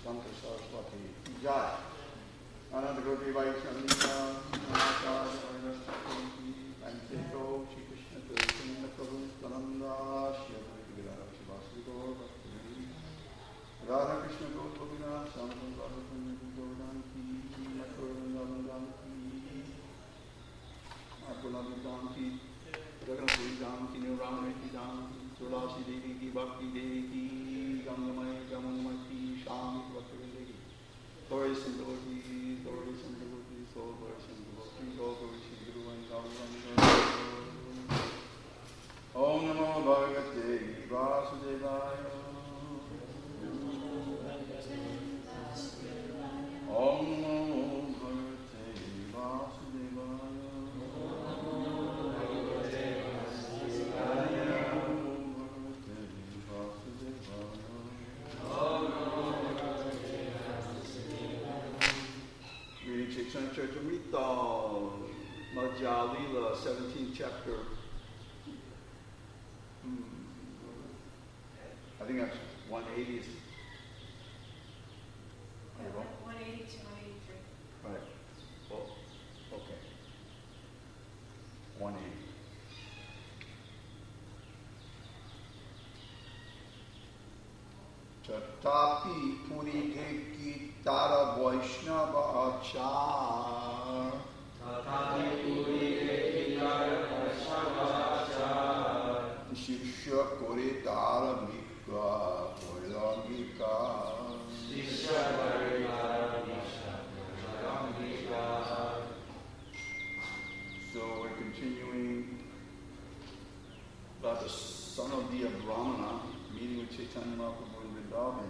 Santa Saraswati ki jai. Ananda Goti Vaishnava Acharya Anteto Shri Krishna Chaitanya Prabhu Nityananda Shri Advaita Gadadhar Srivasadi Gaur Bhakti Radha Krishna Gopavina Samson Radha Punya Govardhan ki Vrindavan ki Apurna ki Jagannath Dham ki Nirvana ki Dham Tulasi Devi ki Bhakti Devi ki Gangamaya Jamunamaya ki Sham ki Bhakti Devi ki Glory Sindhavati, Glory Sindhavati, Soul Glory Sindhavati, Soul Glory Sindhavati, Om Namo Bhagavate Vasudevaya. Om Namo Bhagavate Vasudevaya. Chaitanya Charitamrita, Madhya Lila, 17th chapter. I think that's 180. 180 to 183. Right. Oh, okay. 180. Chatapi Puri Deki Tara Vaishnava Achar. Tatapi Puri Deki Tara Vaishnava Achar. Shishya Kore Tara Mika Vairangika. Shishya Kore Tara Mika Vairangika. So we're continuing about the son of the Brahmana meeting with Chaitanya Mahaprabhu in Vrindavan.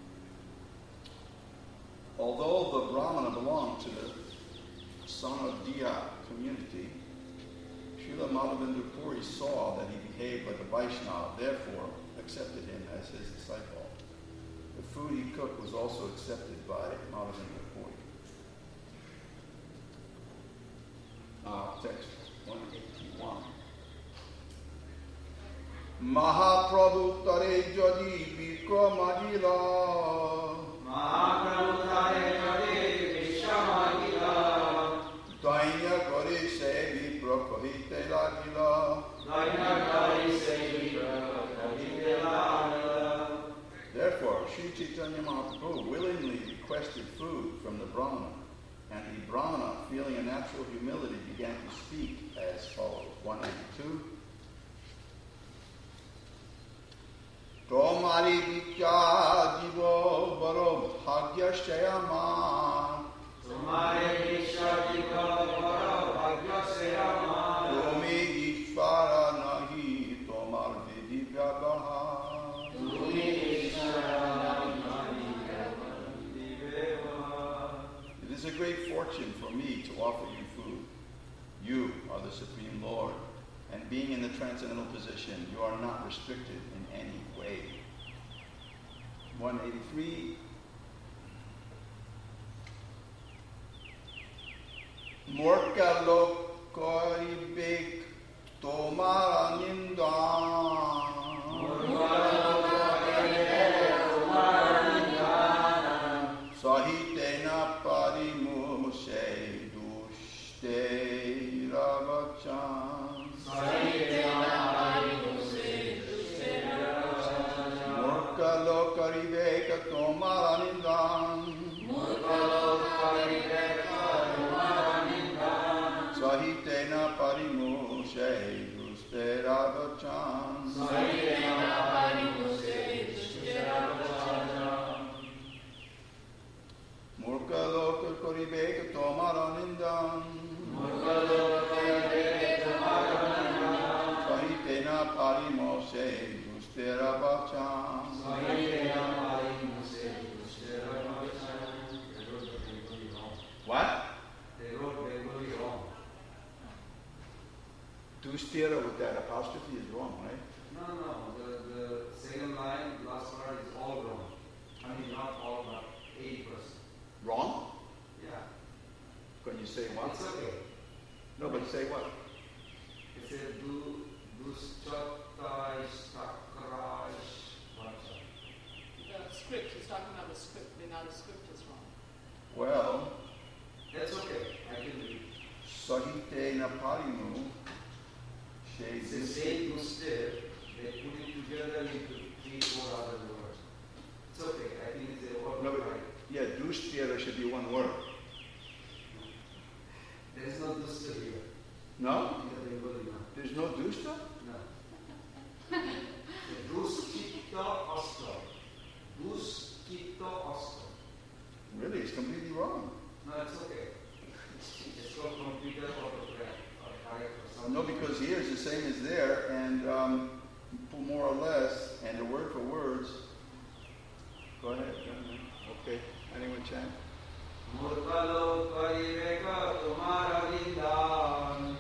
Although the Brahmana belonged to the son of Diya community, Srila Madhavendra Puri saw that he behaved like a Vaishnava, therefore accepted him as his disciple. The food he cooked was also accepted by Madhavendra Puri. Text 181. Mahaprabhu tare jadi vikramagila. Mahaprabhu tare jadi vikramagila. Dainya kare se viprakohite lagila. Dainya kare se viprakohite lagila. Therefore, Sri Chaitanya Mahaprabhu willingly requested food from the Brahmana, and the Brahmana, feeling a natural humility, began to speak as follows. 182. Tomari Vikya Divo Varo Bhagya Shayama. Tomari Vikya Divo Varo Bhagya Shayama. Tomi Ishvara Nahi Tomar Vidi Vyagaha. Tomi Ishvara Nahi Tomar Vidi Vyagaha. It is a great fortune for me to offer you food. You are the Supreme Lord, and being in the transcendental position, you are not restricted in any way. 183. Morka lokoi big tomara nindan. Sahitena parimuse dushte ravachan. Murkalo kariveka tomara nindan. Sahitena parimuse dushte ravachan. Murkalo kariveka tomara nindan. Sahitena parimuse dushte ravachan. What? They wrote Bengali wrong. Dustira with that apostrophe is wrong, right? No. The second line, last part is all wrong. I mean, not all, but 80%. Wrong? Yeah. Can you say what? It's okay. No, but say what? It says, duschataish takraish. The script is talking talking about the script. Now the script is wrong. Well, That's okay. I can read. Sahite na parimu It's the same mistake. They put it together into 3-4 other words. It's okay. I think it's a word. No, but, yeah, dushtya, there should be one word. There is no dusta here. No? In the Bengali, no. There's no dushta? No. Duskita asta. Duskita asta. Really, it's completely wrong. No, it's okay. It's called computer autocorrect or correct or something. No, because here is the same as there, and more or less, and the word for words. Go ahead. Okay. Anyone chant? Murkalo pariveka tumara lindan.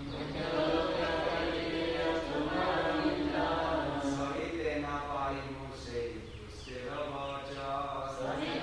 Sahite na parimu se dustira vacha.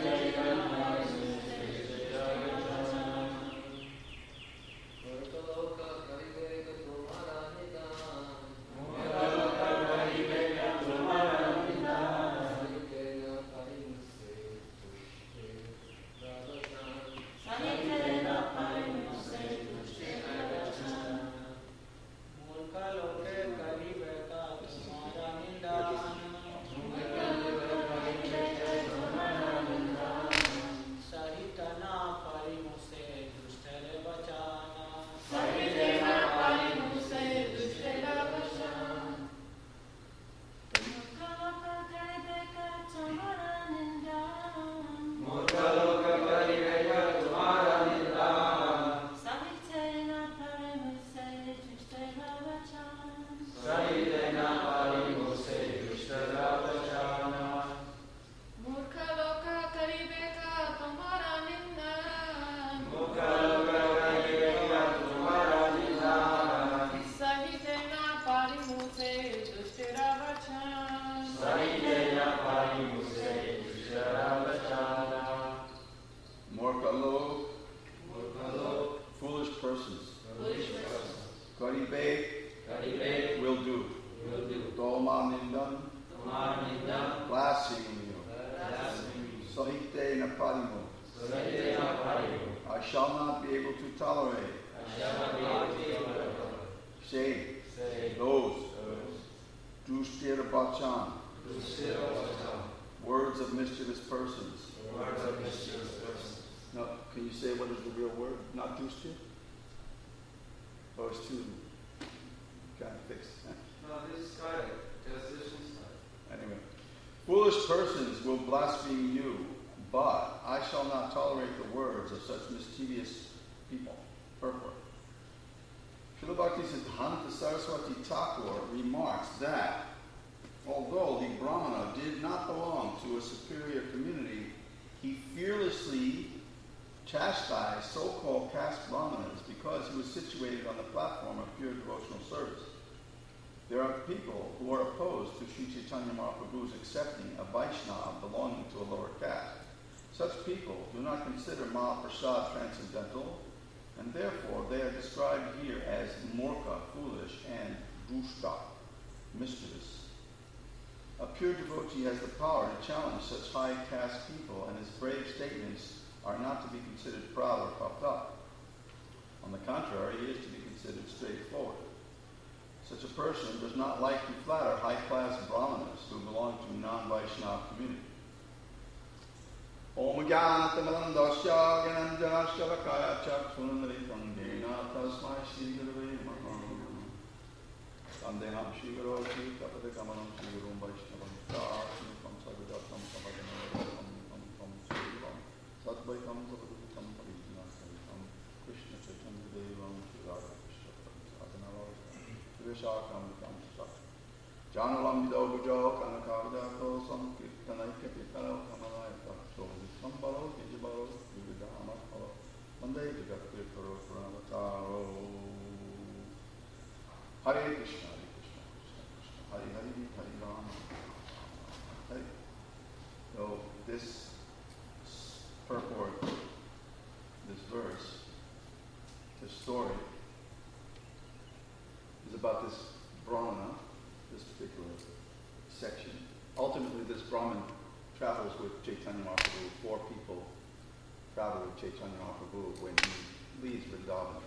I shall not be able to tolerate. Say those Dushtira Bachan, words of mischievous persons. Now, can you say what is the real word? Not Dushtira? Oh, it's too kind of fixed. No, this is correct. Translation is correct. Anyway, foolish persons will blaspheme you, but I shall not tolerate the words of such mischievous people. Purport. Srila Bhaktisiddhanta Saraswati Thakur remarks that although the Brahmana did not belong to a superior community, he fearlessly chastised so-called caste Brahmanas because he was situated on the platform of pure devotional service. There are people who are opposed to Sri Chaitanya Mahaprabhu's accepting a Vaishnava belonging to a lower caste. Such people do not consider Mahaprasad transcendental, and therefore they are described here as morka, foolish, and dushta, mischievous. A pure devotee has the power to challenge such high caste people, and his brave statements are not to be considered proud or puffed up. On the contrary, he is to be considered straightforward. Such a person does not like to flatter high-class brahmanas who belong to non-Vaishnava community. Om Jnanatamalandasya Gyananjanasya Vakaya Chakshunamritam Dena Tasmai Shri Gurave Namaha Sandeham Shri Guru Shri Kapade Kamanam Shri Gurum Vaishnavam Tasmikam Sagadatam Sabhadanam Tam Srivam Satvaitam Sabhadatam Parijinasavitam Krishna Chaitanya Devam Shri Radha Krishna Sadhanavam Vishakam Kamsa Janalam Vidobujo Kanakavadato Sankirtanai Kapitalo Kamalaya Sambalo, Vijabalo, Vividama, Monday, Vigatri, Karo, Pranataro. Hare Krishna, Hare Krishna, Krishna Krishna, Hare Hare, Hare Rama, Hare. So, this purport, this verse, this story, is about this Brahmana, this particular section. Ultimately, this Brahmin travels with Chaitanya Mahaprabhu. 4 people travel with Chaitanya Mahaprabhu when he leaves Vrindavan.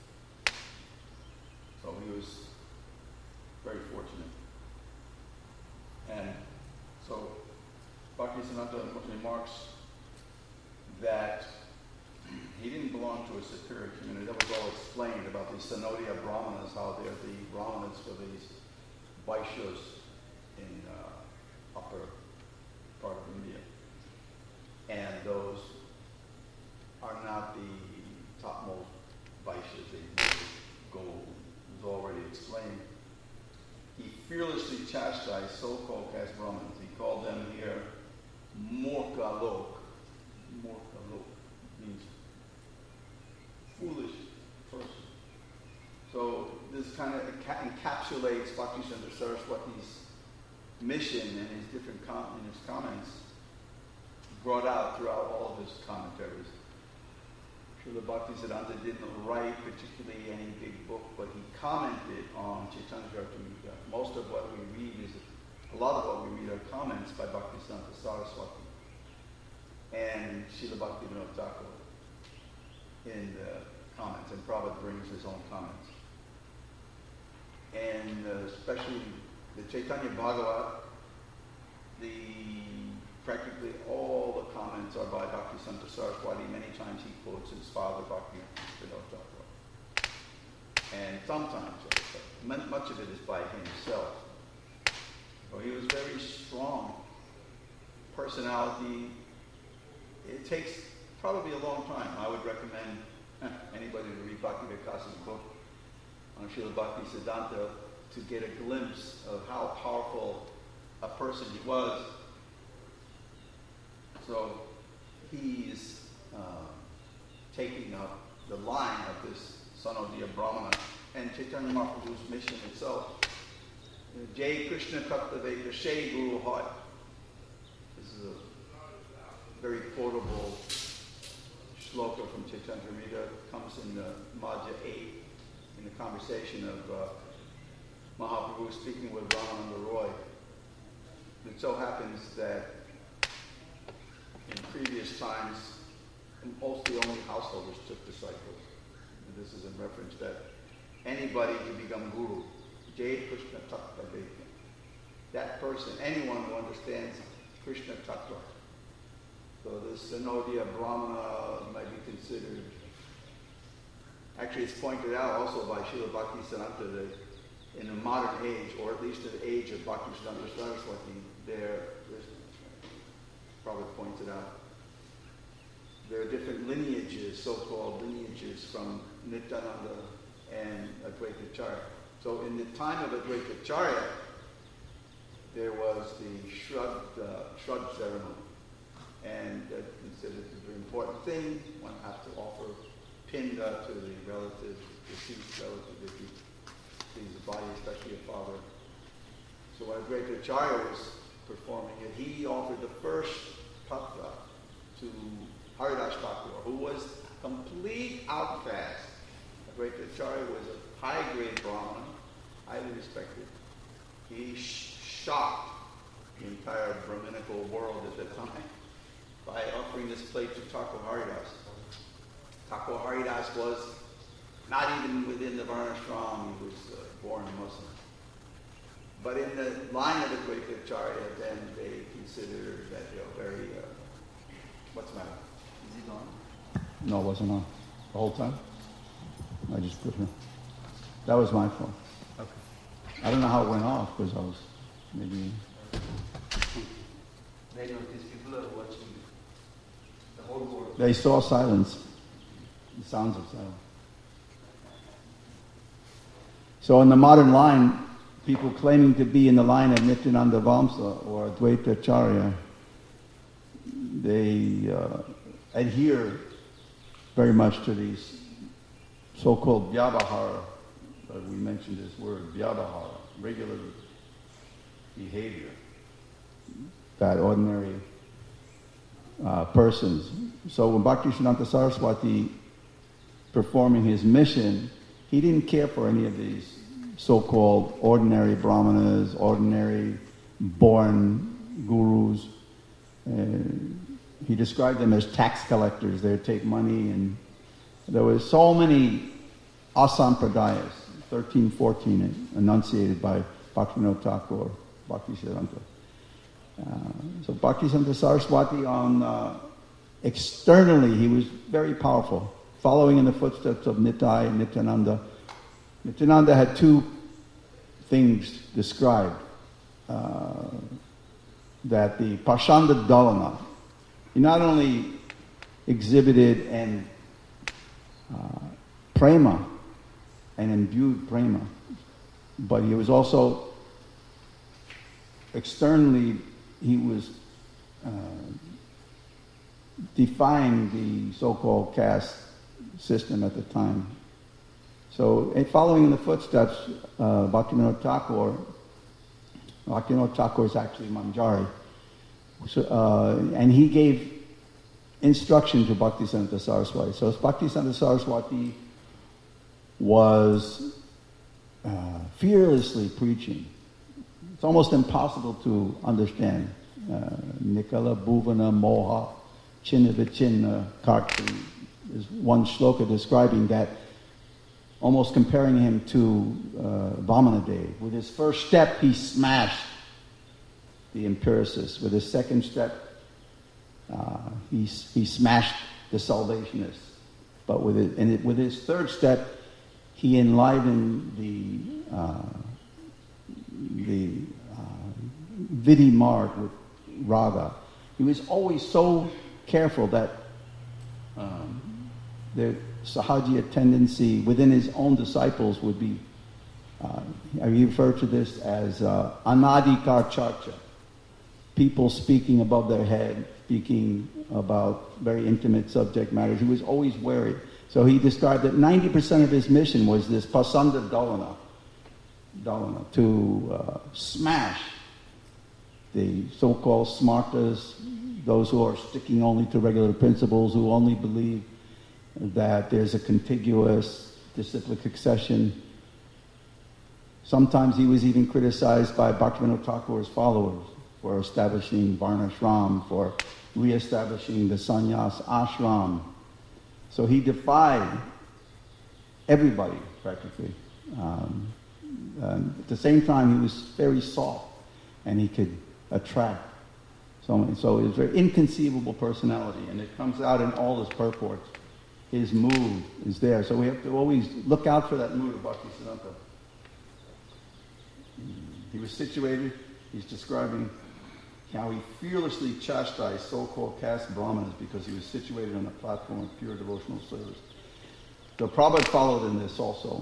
So he was very fortunate. And so Bhaktisiddhanta remarks that he didn't belong to a superior community. That was all explained about these Sanodiya Brahmanas, how they're the Brahmanas for these Vaishyas in upper part of India. And those are not the topmost Vaishyas. They go, it was already explained. He fearlessly chastised so-called caste Brahmins. He called them here Morkalok. Morkalok means foolish person. So this kind of encapsulates Bhaktisiddhanta Saraswati's mission and his different comments brought out throughout all of his commentaries. Srila Bhaktisiddhanta didn't write particularly any big book, but he commented on Chaitanya Charitamrita. Most of what we read a lot of what we read are comments by Bhaktisiddhanta Saraswati and Srila Bhaktivinoda Thakur in the comments, and Prabhupada brings his own comments. And especially the Chaitanya Bhagavat, practically all the comments are by Bhaktisiddhanta Saraswati. Many times he quotes his father, Bhaktivinoda Thakur. And sometimes, much of it is by himself. So he was very strong personality. It takes probably a long time. I would recommend anybody to read Bhakti Vikasa's book on Srila Bhaktisiddhanta to get a glimpse of how powerful a person he was. So he's taking up the line of this Sanodiya Brahmana and Chaitanya Mahaprabhu's mission itself. Jai Krishna Tattva Shai Guru Hai. This is a very quotable shloka from Chaitanya Charitamrita. Comes in the Madhya 8 in the conversation of Mahaprabhu speaking with Ramananda Roy. It so happens that in previous times, mostly only householders took disciples. And this is in reference that anybody can become guru. Jai Krishna Tattva Vedya. That person, anyone who understands Krishna Tattva. So this Sanodiya Brahmana might be considered, actually it's pointed out also by Srila Bhaktisiddhanta that in the modern age, or at least in the age of Bhaktisiddhanta Saraswati, Prabhupada points it out, there are different lineages, so-called lineages from Nityananda and Advaita Acharya. So in the time of Advaita Acharya, there was the Shrad ceremony. And that's considered a very important thing. One has to offer pinda to the relative, deceased relative, if he sees the body, especially a father. So when Advaita Acharya was performing it, he offered the first patra to Haridas Thakur, who was complete outcast. Advaita Acharya was a high-grade Brahman, highly respected. He shocked the entire Brahminical world at the time by offering this plate to Thakur Haridas. Thakur Haridas was not even within the Varnashram, he was born Muslim. But in the line of Advaita Acharya, then they considered that very, what's the matter? Is he gone? No, it wasn't on. The whole time? I just put him. That was my fault. Okay. I don't know how it went off, because I was maybe... Many of these people are watching the whole world. They saw silence. The sounds of silence. So in the modern line, people claiming to be in the line of Nityananda Vamsa or Advaita Acharya, they adhere very much to these so-called vyavahara. We mentioned this word, vyavahara, regular behavior that ordinary persons. So when Bhaktisiddhanta Saraswati performing his mission, he didn't care for any of these so-called ordinary brahmanas, ordinary born gurus. he described them as tax collectors. They would take money, and there were so many asampradayas, 13, 14, enunciated by Bhaktivinoda Thakur, Bhaktisiddhanta. So Bhaktisiddhanta Saraswati, externally, he was very powerful, following in the footsteps of Nitai and Nityananda. Nityananda had two things described, that the Pashanda Dalana, he not only exhibited prema and imbued prema, but he was also externally, he was defying the so-called caste system at the time. So, following in the footsteps, Bhaktivinoda Thakur is actually Manjari, so, and he gave instruction to Bhaktisiddhanta Saraswati. So Bhaktisiddhanta Saraswati was fearlessly preaching. It's almost impossible to understand. Nikala Bhuvana Moha Chinna Vichinna Karti is one shloka describing that, almost comparing him to Vamanadev. With his first step, he smashed the empiricists. With his second step, he smashed the Salvationists. But with his third step, he enlivened the Vidhi Marg with Raga. He was always so careful that the Sahajiya tendency within his own disciples would be, I refer to this as anadikar charcha. People speaking above their head, speaking about very intimate subject matters. He was always wary. So he described that 90% of his mission was this pasanda dalana, to smash the so-called smartas, those who are sticking only to regular principles, who only believe that there's a contiguous disciplic succession. Sometimes he was even criticized by Bhaktivinoda Thakur's followers for establishing Varnashram, for re-establishing the sannyas ashram. So he defied everybody, practically. At the same time, he was very soft, and he could attract. So it was a very inconceivable personality, and it comes out in all his purports. His mood is there. So we have to always look out for that mood of Bhaktisiddhanta. He was situated, he's describing how he fearlessly chastised so-called caste brahmanas because he was situated on a platform of pure devotional service. So Prabhupada followed in this also.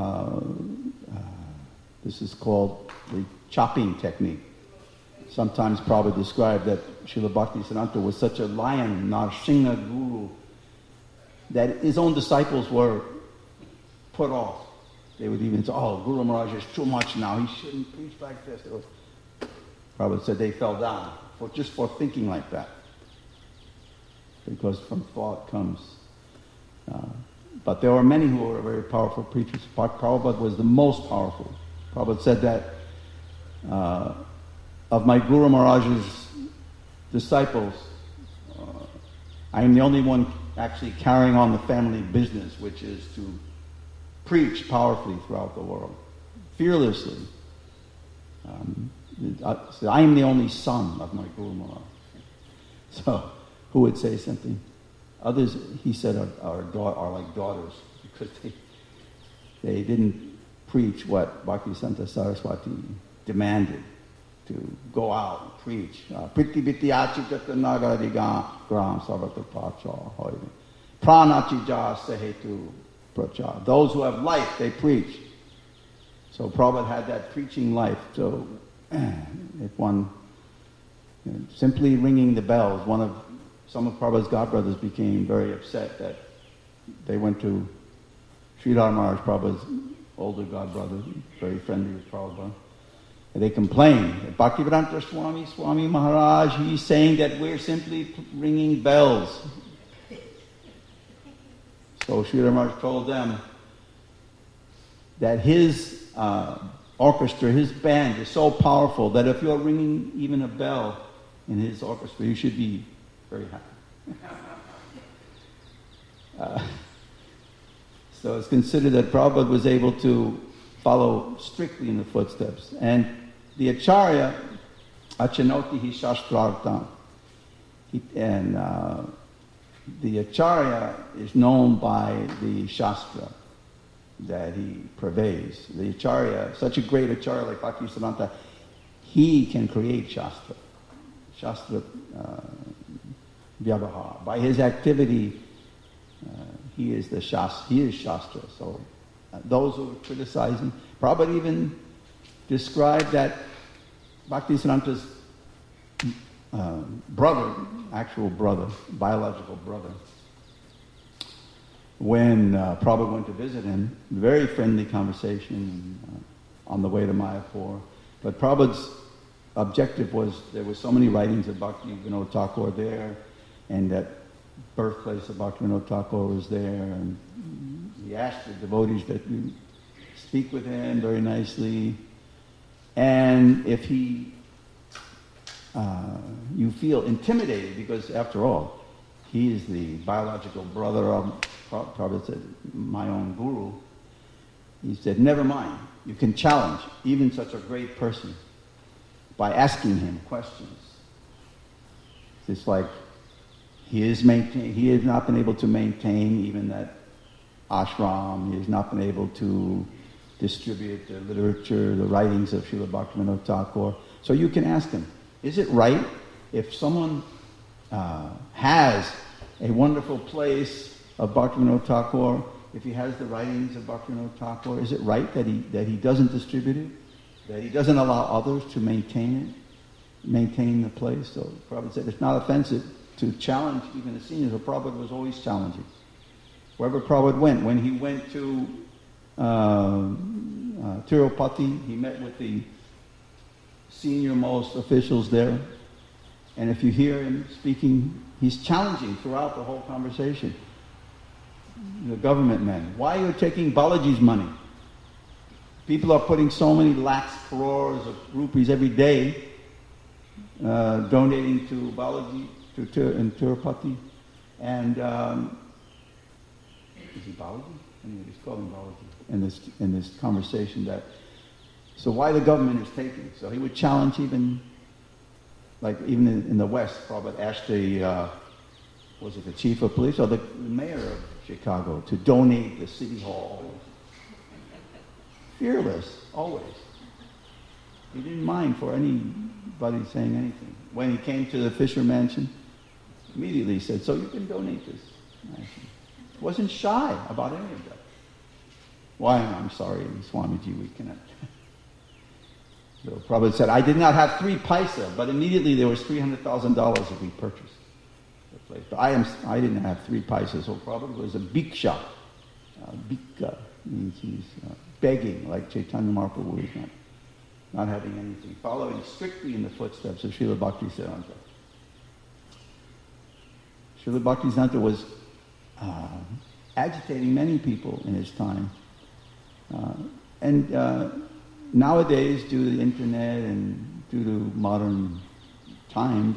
This is called the chopping technique. Sometimes Prabhupada described that Srila Bhaktisiddhanta was such a lion, Narsingha Guru, that his own disciples were put off. They would even say, oh, Guru Maharaj is too much now. He shouldn't preach like this. Prabhupada said they fell down just for thinking like that. Because from thought comes. But there were many who were very powerful preachers. Prabhupada was the most powerful. Prabhupada said that of my Guru Maharaj's disciples, I am the only one actually carrying on the family business, which is to preach powerfully throughout the world, fearlessly. I am the only son of my Guru Maharaj. So, who would say something? Others, he said, are like daughters, because they didn't preach what Bhaktisiddhanta Saraswati demanded, to go out and preach. Priti Vityachi Jatanagariga Gram Sarvata Pracha Hoyve. Pranachi Ja Sehetu Pracha. Those who have life, they preach. So Prabhupada had that preaching life. So if one, simply ringing the bells, some of Prabhupada's godbrothers became very upset that they went to Sridhar Maharaj, Prabhupada's older godbrother, very friendly with Prabhupada. And they complained. Bhaktivedanta Swami Maharaj, he's saying that we're simply ringing bells. So Sridhar Maharaj told them that his orchestra, his band is so powerful that if you're ringing even a bell, in his orchestra. You should be very happy. So it's considered that Prabhupada was able to follow strictly in the footsteps. And the Acharya, Achanotihi Shastrartam, and the Acharya is known by the Shastra that he purveys. The Acharya, such a great Acharya like Bhaktisiddhanta, he can create Shastra. Shastra Vyavahar. By his activity, he is Shastra. So those who criticize him, Prabhupada even described that Bhaktisiddhanta's brother, actual brother, biological brother, when Prabhupada went to visit him, very friendly conversation on the way to Mayapur. But Prabhupada's objective was, there were so many writings of Bhakti Vinod Thakur there, and that birthplace of Bhakti Vinod Thakur was there, and he asked the devotees that we speak with him very nicely, and if you feel intimidated, because after all, he is the biological brother of, Prabhupada said, my own guru. He said, never mind, you can challenge even such a great person by asking him questions. It's like he has not been able to maintain even that ashram. He has not been able to distribute the literature, the writings of Srila Bhaktivinoda Thakur. So you can ask him, is it right if someone has a wonderful place of Bhaktivinoda Thakur, if he has the writings of Bhaktivinoda Thakur, is it right that he doesn't distribute it? That he doesn't allow others to maintain the place? So Prabhupada said it's not offensive to challenge even the seniors. So Prabhupada was always challenging. Wherever Prabhupada went, when he went to Tirupati, he met with the senior-most officials there. And if you hear him speaking, he's challenging throughout the whole conversation. The government men, why are you taking Balaji's money? People are putting so many lakhs, crores of rupees every day, donating to Balaji, in Tirupati. And is he Balaji? Anyway, he's calling Balaji in this conversation that. So why the government is taking? So he would challenge even in the West, Prabhupada asked the chief of police or the mayor of Chicago to donate the city hall. Fearless, always. He didn't mind for anybody saying anything. When he came to the Fisher Mansion, immediately he said, so you can donate this. Wasn't shy about any of that. Why? I'm sorry, Swamiji, we cannot. So Prabhupada said, I did not have 3 paisa, but immediately there was $300,000 that we purchased the place. But I didn't have 3 paisa, so Prabhupada was a bhiksha. Bhikka means he's begging, like Chaitanya Mahaprabhu is not having anything, following strictly in the footsteps of Srila Bhaktisiddhanta. Srila Bhaktisiddhanta was agitating many people in his time. Nowadays, due to the internet and due to modern times,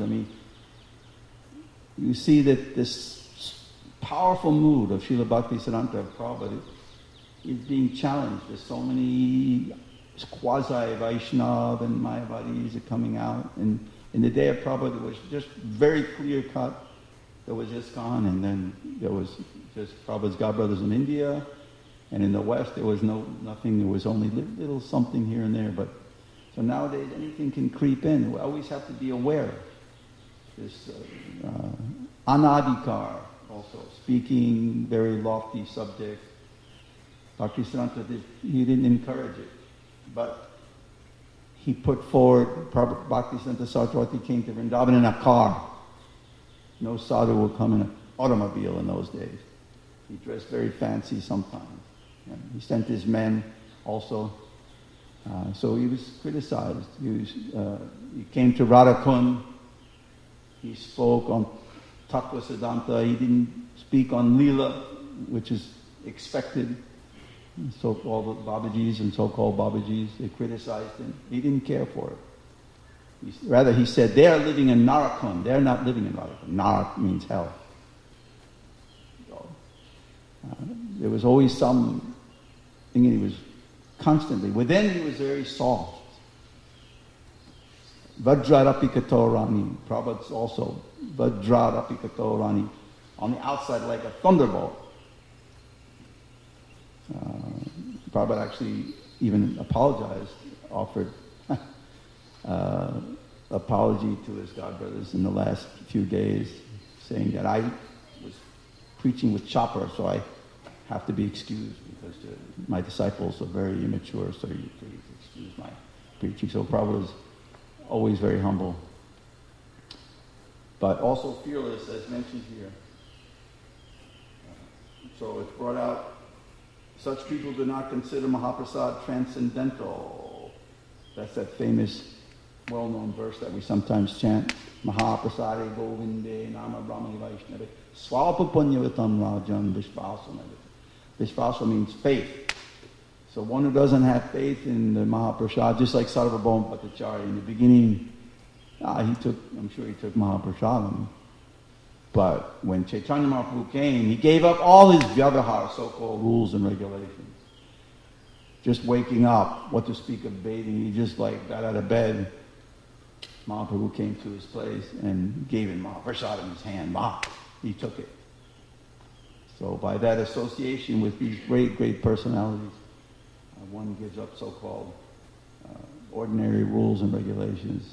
you see that this powerful mood of Srila Bhaktisiddhanta of Prabhupada is being challenged. There's so many quasi-Vaishnava and Mayavadis are coming out. And in the day of Prabhupada, it was just very clear-cut. There was ISKCON, and then there was just Prabhupada's godbrothers in India. And in the West, there was nothing. There was only little something here and there. But so nowadays, anything can creep in. We always have to be aware. This Anadikar, also speaking very lofty subjects. Bhaktisiddhanta he didn't encourage it, but he put forward. Bhaktisiddhanta Saraswati came to Vrindavan in a car. No sadhu would come in an automobile in those days. He dressed very fancy sometimes. He sent his men also. So he was criticized. He came to Radhakund. He spoke on Tattva Siddhanta. He didn't speak on Leela, which is expected. So-called Babajis and so-called Babajis, they criticized him. He didn't care for it. Rather, he said, they are living in Narakon. They're not living in Narakon. Narak means hell. So, there was always some thing, he was constantly, within he was very soft. Vajrarapikato Rani. Prabhupada's also Vajrarapikato Rani. On the outside like a thunderbolt. Prabhupada actually even apologized, offered apology to his godbrothers in the last few days, saying that I was preaching with chopper, so I have to be excused because my disciples are very immature, so you please excuse my preaching. So Prabhupada was always very humble, but also fearless, as mentioned here. So it's brought out, such people do not consider Mahaprasad transcendental. That's that famous, well-known verse that we sometimes chant. Mahaprasade Govinde Nama Brahmani Vaishnava Swalpa Punyavatam Rajan Vishvasam. Vishvasa means faith. So one who doesn't have faith in the Mahaprasad, just like Sarvabhauma Bhattacharya in the beginning, I'm sure he took Mahaprasadam. But when Chaitanya Mahaprabhu came, he gave up all his vyavahara, so-called rules and regulations. Just waking up, what to speak of bathing, he just got out of bed. Mahaprabhu came to his place and gave him Mahaprasad in his hand. He took it. So by that association with these great, great personalities, one gives up so-called ordinary rules and regulations.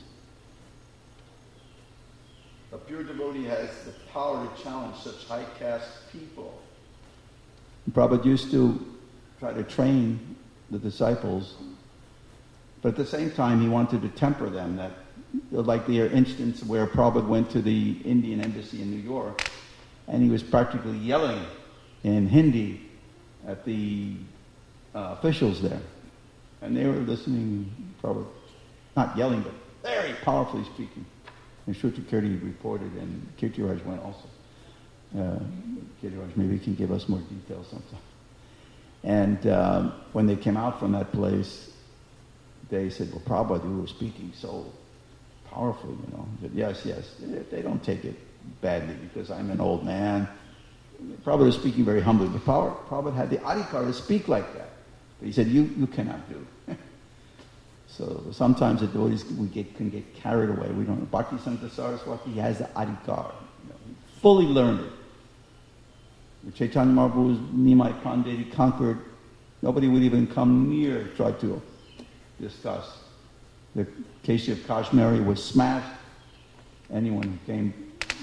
A pure devotee has the power to challenge such high caste people. Prabhupada used to try to train the disciples, but at the same time he wanted to temper them. That, like the instance where Prabhupada went to the Indian embassy in New York, and he was practically yelling in Hindi at the officials there, and they were listening. Prabhupada, not yelling, but very powerfully speaking. And Shruti Kirti reported, and Kirtiraj went also. Kirtiraj maybe can give us more details sometime. And when they came out from that place, they said, well, Prabhupada, you were speaking so powerfully, He said, yes. They don't take it badly because I'm an old man. Prabhupada was speaking very humbly, but Prabhupada had the adhikar to speak like that. But he said, you cannot do. So sometimes the devotees can get carried away. We don't know. Bhaktisiddhanta Saraswati, he has the adhikar. He fully learned it. With Chaitanya Mahaprabhu's Nimai Pandit, he conquered. Nobody would even come near, try to discuss. The Keshav Kashmiri was smashed. Anyone who came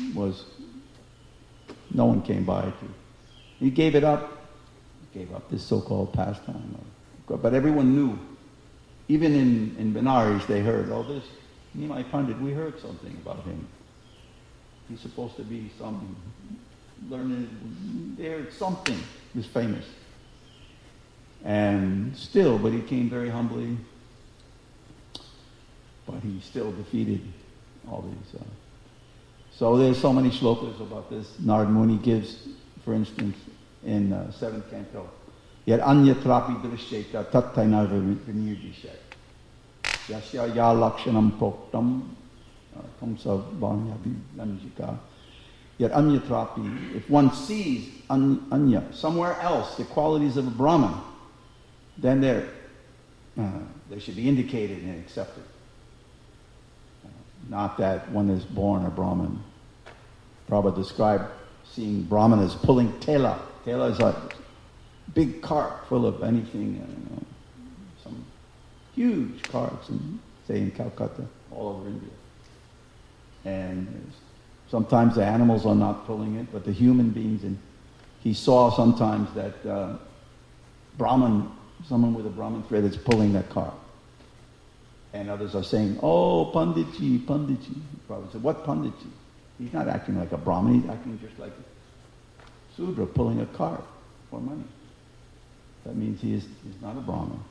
no one came by to. He gave it up. He gave up this so-called pastime. But everyone knew. Even in Benares, they heard, this Nimai Pandit, we heard something about him. He's supposed to be some learned, they heard something. He was famous. And still, but he came very humbly. But he still defeated all these. So there's so many shlokas about this. Narad Muni gives, for instance, in 7th canto, Yet anyatrapi drisheta tattaina vinirjishet. Yasya ya lakshanam proktam kamsa vanya vilamjika. Yet anyatrapi, if one sees anya, somewhere else, the qualities of a Brahman, then they should be indicated and accepted. Not that one is born a Brahman. Prabhupada described seeing Brahmanas pulling tela. Tela is a big cart full of anything, some huge carts, say in Calcutta, all over India. And sometimes the animals are not pulling it, but the human beings, and he saw sometimes that someone with a Brahman thread is pulling that cart. And others are saying, oh, Panditji, Panditji. Prabhupada said, what Panditji? He's not acting like a Brahmin, he's acting just like a Sudra pulling a cart for money. That means he's not a Brahmin.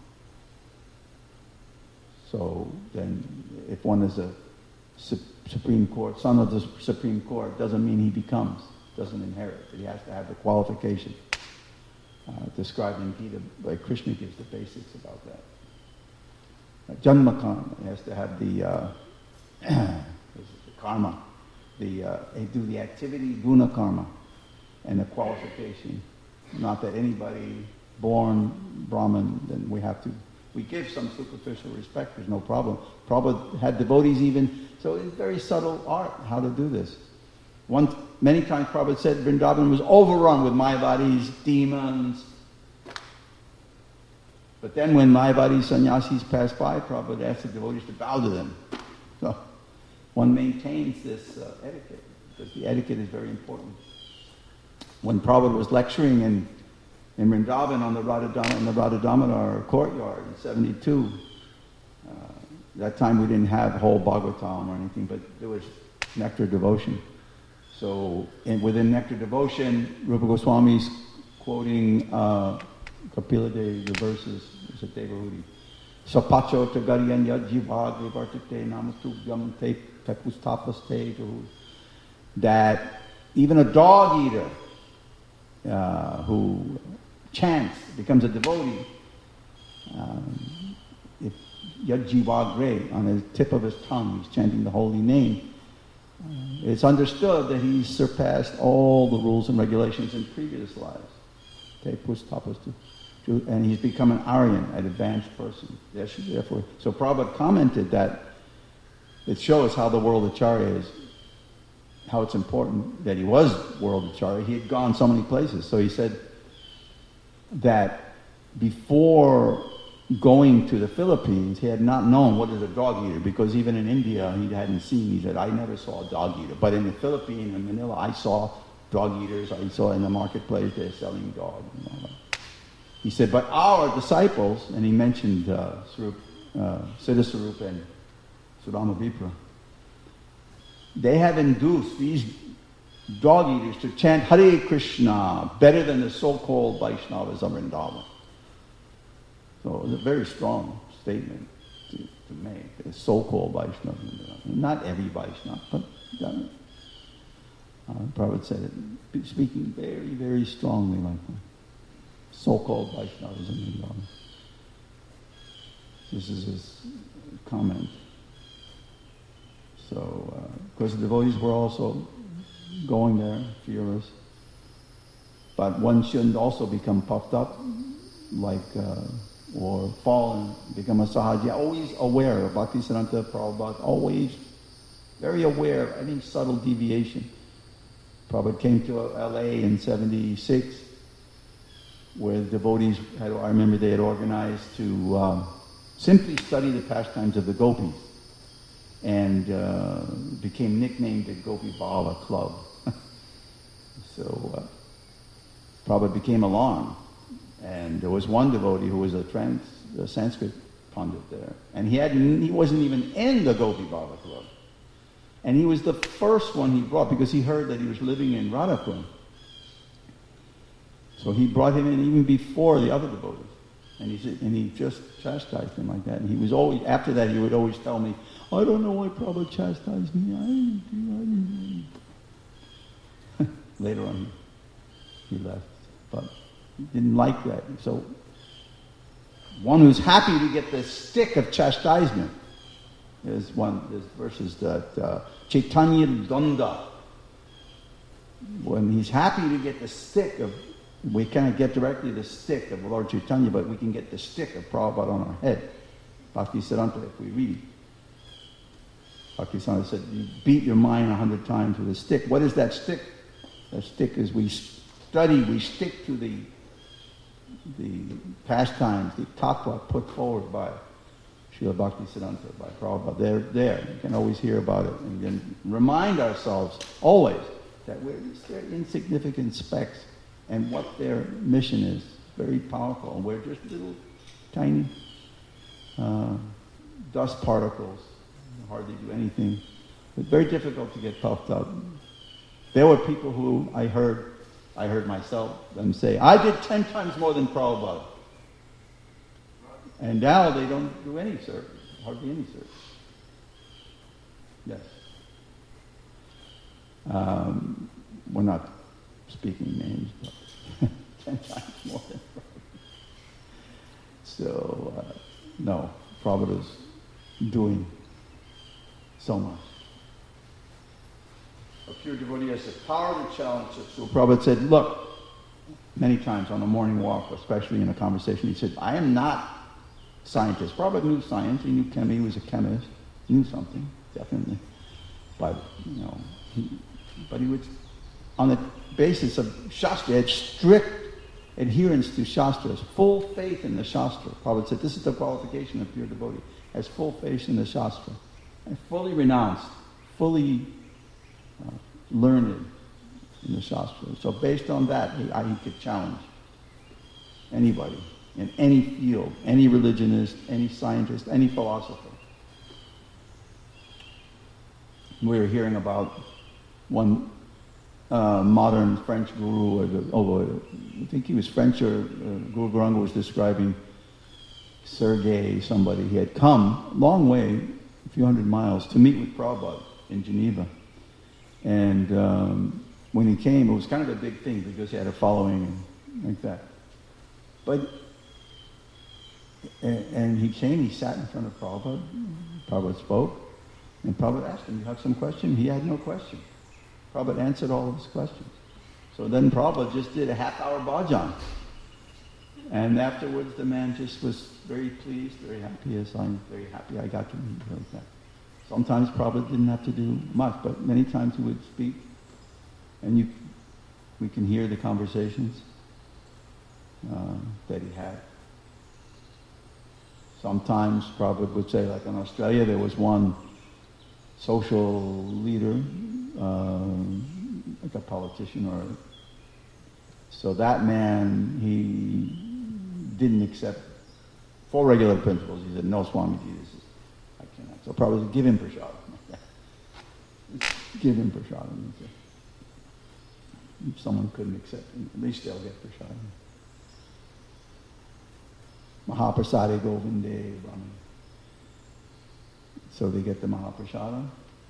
So then, if one is a Supreme Court, son of the Supreme Court, doesn't mean he doesn't inherit. He has to have the qualification described in Gita, like Krishna gives the basics about that. Janmakan has to have the karma. They do the activity, guna karma, and the qualification. Not that anybody born Brahmin, then we give some superficial respect, there's no problem. Prabhupada had devotees even, so it's very subtle art how to do this. Many times Prabhupada said Vrindavan was overrun with Mayavadis, demons. But then when Mayavadi sannyasis passed by, Prabhupada asked the devotees to bow to them. So one maintains this etiquette, because the etiquette is very important. When Prabhupada was lecturing in Vrindavan on the Radha Damodar courtyard in 72, that time we didn't have whole Bhagavatam or anything, but there was nectar devotion. So within nectar devotion, Rupa Goswami's quoting Kapila Devi, the verses, is a Devahuti. Sapacho tagariyan yad jivag vivartate namatubhyam te pepustapas te. That even a dog eater who chants, becomes a devotee, if yad jivagre, on the tip of his tongue, he's chanting the holy name, it's understood that he's surpassed all the rules and regulations in previous lives. And he's become an Aryan, an advanced person. Therefore, so Prabhupada commented that it shows how the world Acharya is, how it's important that he was world Acharya. He had gone so many places. So he said that before going to the Philippines, he had not known what is a dog eater, because even in India he hadn't seen. He said, I never saw a dog eater. But in the Philippines, in Manila, I saw dog eaters. I saw in the marketplace they're selling dogs and all that. He said, but our disciples, and he mentioned Siddhasarup and Sudama Vipra, they have induced these dog eaters to chant Hare Krishna better than the so-called Vaishnavas of Vrindavan. So it's a very strong statement to make. The so-called Vaishnavas. Not every Vaishnava, but Prabhupada said it, speaking very, very strongly like that. So-called Vaishnavas in Vrindavan. This is his comment. So, of course, the devotees were also going there, fearless. But one shouldn't also become puffed up, like, or fall and become a sahaja. Always aware of Bhaktisiddhanta Prabhupada, always very aware of any subtle deviation. Prabhupada came to LA in 76, where the devotees I remember they had organized to simply study the pastimes of the gopis, and became nicknamed the Gopi Bala Club. So Prabhupada became alarmed, and there was one devotee who was a Sanskrit pundit there, and he wasn't even in the Gopi Bala Club, and he was the first one he brought, because he heard that he was living in Radhakund. So he brought him in even before the other devotees. And he just chastised him like that. And he was always, after that, he would always tell me, I don't know why Prabhupada chastised me. I didn't. Later on, he left. But he didn't like that. So one who's happy to get the stick of chastisement, there's verses that Chaitanya Danda, when he's happy to get the stick of, we cannot get directly the stick of Lord Chaitanya, but we can get the stick of Prabhupada on our head. Bhaktisiddhanta, if we read. Bhaktisiddhanta said, you beat your mind 100 times with a stick. What is that stick? That stick is we study, we stick to the pastimes, the tattva put forward by Srila Bhaktisiddhanta, by Prabhupada. They're there. You can always hear about it. And then remind ourselves always that we're just insignificant specks, and what their mission is very powerful. And we're just little tiny dust particles, hardly do anything. It's very difficult to get puffed up. There were people who I heard myself them say, I did 10 times more than Prabhupada. And now they don't do any service, hardly any service. Yes. We're not speaking names, but 10 times more than Prabhupada. So, no, Prabhupada's doing so much. A pure devotee has the power to challenge it. So Prabhupada said, look, many times on a morning walk, especially in a conversation, he said, I am not a scientist. Prabhupada knew science, he knew chemistry, he was a chemist, he knew something, definitely. But, but he would, on the basis of Shastra, had strict adherence to Shastras, full faith in the Shastra. Prabhupada said, this is the qualification of pure devotee, has full faith in the Shastra, and fully renounced, fully learned in the Shastra. So based on that, he could challenge anybody in any field, any religionist, any scientist, any philosopher. We were hearing about one modern French guru, although I think he was French, or Guru Gauranga was describing Sergei, somebody. He had come a long way, a few hundred miles, to meet with Prabhupada in Geneva. And when he came, it was kind of a big thing because he had a following like that. But, and he came, he sat in front of Prabhupada. Prabhupada spoke, and Prabhupada asked him, you have some question? He had no question. Prabhupada answered all of his questions. So then Prabhupada just did a half-hour bhajan. And afterwards the man just was very pleased, very happy. Yes, I'm very happy I got to meet you like that. Sometimes Prabhupada didn't have to do much, but many times he would speak, and we can hear the conversations that he had. Sometimes Prabhupada would say, like in Australia, there was one social leader, like a politician, so that man, he didn't accept 4 regular principles. He said, no, Swamiji, I cannot. So Prabhupada said, give him prasadam. Give him prasadam. If someone couldn't accept him, at least they'll get prasadam. Mahaprasade Govinde Brahman. So they get the Mahaprasada.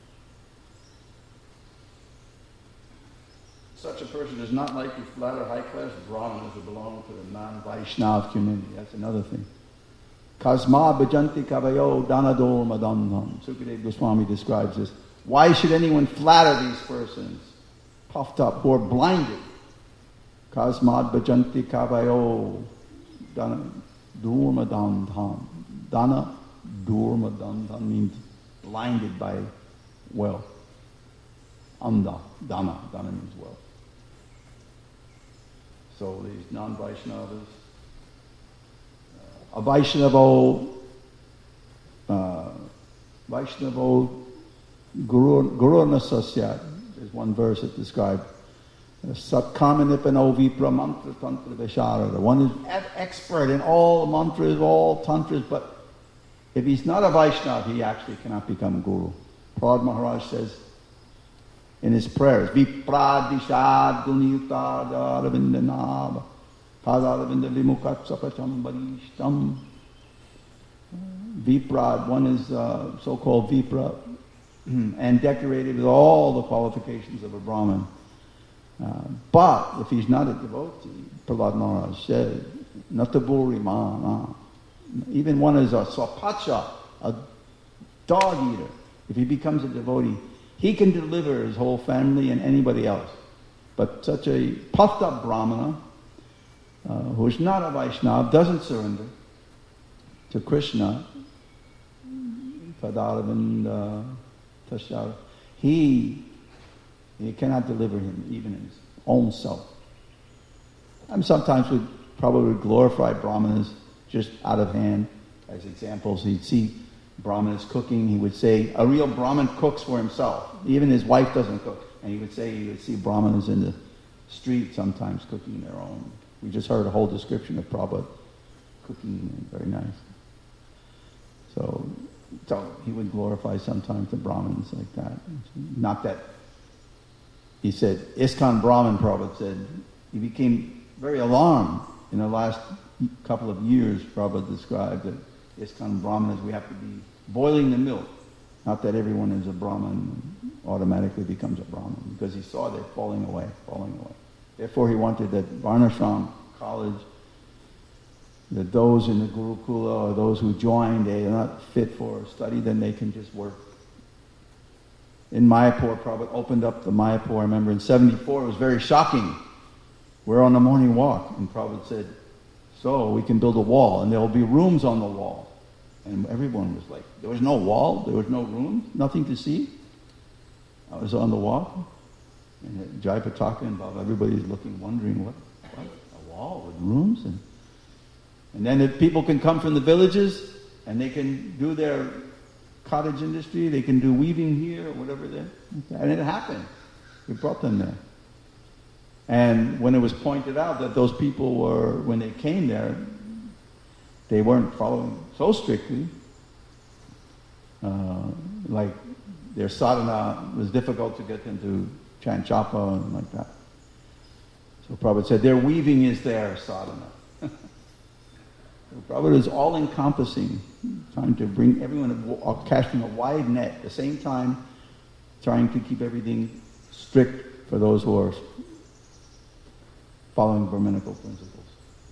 Such a person does not like to flatter high-class brahmanas who belong to the non-Vaishnav community. That's another thing. Kasma bhajanti kavayo danador madandham. Sukadeva Goswami describes this. Why should anyone flatter these persons, puffed up, who are blinded? Kasmad bhajanti kavayo danadurmadandham. Dana durmadandham means blinded by wealth. Dana means wealth. So these non-Vaishnavas, a Vaishnavo Guru Nasasyat, there's one verse that describes Satkamanipano Vipra Mantra Tantra Visharada. One is expert in all mantras, all tantras, but if he's not a Vaishnava, he actually cannot become Guru. Prahlad Maharaj says in his prayers, Vipradishad Guniyuta Aravinda Nava Padaravinda Vimukat Sapacham Barishtam. Viprad, one is so-called Vipra, and decorated with all the qualifications of a Brahmin. But if he's not a devotee, Prahlad Maharaj said, Nataburi Ma. Even one is a Swapacha, a dog eater. If he becomes a devotee, he can deliver his whole family and anybody else. But such a puffed up Brahmana, who is not a Vaishnava, doesn't surrender to Krishna, Padaravinda Tashara, he cannot deliver him even in his own self. And sometimes we probably glorify Brahmanas just out of hand as examples. He'd see Brahmanas cooking, he would say, a real Brahmin cooks for himself. Even his wife doesn't cook. And he would see Brahmanas in the street sometimes cooking their own. We just heard a whole description of Prabhupada cooking, very nice. So he would glorify sometimes the Brahmins like that. Not that, he said, ISKCON Brahmin, Prabhupada said, he became very alarmed in the last couple of years. Prabhupada described that ISKCON Brahmanas, we have to be boiling the milk. Not that everyone is a Brahmin automatically becomes a Brahmin, because he saw that falling away. Therefore he wanted that Varnashram college, that those in the Gurukula or those who join, they are not fit for study, then they can just work in Mayapur, Prabhupada opened up the Mayapur. I remember in 74, it was very shocking. We're on a morning walk, and Prabhupada said, so we can build a wall, and there will be rooms on the wall. And everyone was like, there was no wall, there was no room, nothing to see. I was on the walk, and Jai Pataka and Baba, everybody's looking, wondering, what? A wall with rooms? And then if people can come from the villages, and they can do their cottage industry, they can do weaving here, or whatever there. And it happened. We brought them there. And when it was pointed out that those people were, when they came there, they weren't following so strictly, like their sadhana was difficult to get them to chant japa and like that. So Prabhupada said, their weaving is their sadhana. So Prabhupada is all-encompassing, trying to bring everyone, casting a wide net, at the same time trying to keep everything strict for those who are following Brahminical principles.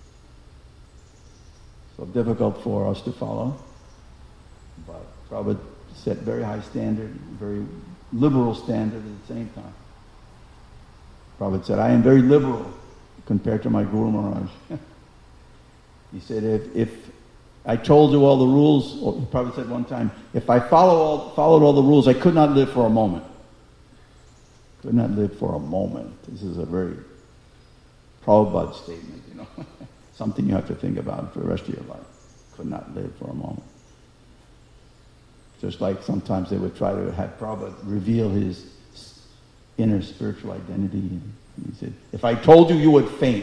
So difficult for us to follow, but Prabhupada set very high standard, very liberal standard at the same time. Prabhupada said, I am very liberal compared to my Guru Maharaj. He said, if I told you all the rules, or Prabhupada said one time, if I followed all the rules, I could not live for a moment. Could not live for a moment. This is a very Prabhupada statement, something you have to think about for the rest of your life. Could not live for a moment. Just like sometimes they would try to have Prabhupada reveal his inner spiritual identity. And he said, if I told you, you would faint.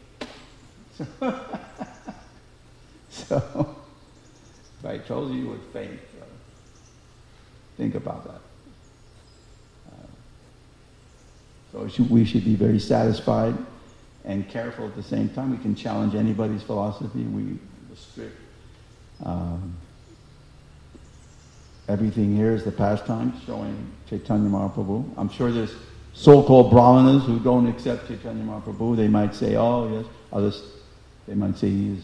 So, if I told you, you would faint. Think about that. So we should be very satisfied and careful at the same time. We can challenge anybody's philosophy. We restrict. Everything here is the pastime showing Chaitanya Mahaprabhu. I'm sure there's so-called Brahmanas who don't accept Chaitanya Mahaprabhu. They might say, oh yes. Others, they might say he is.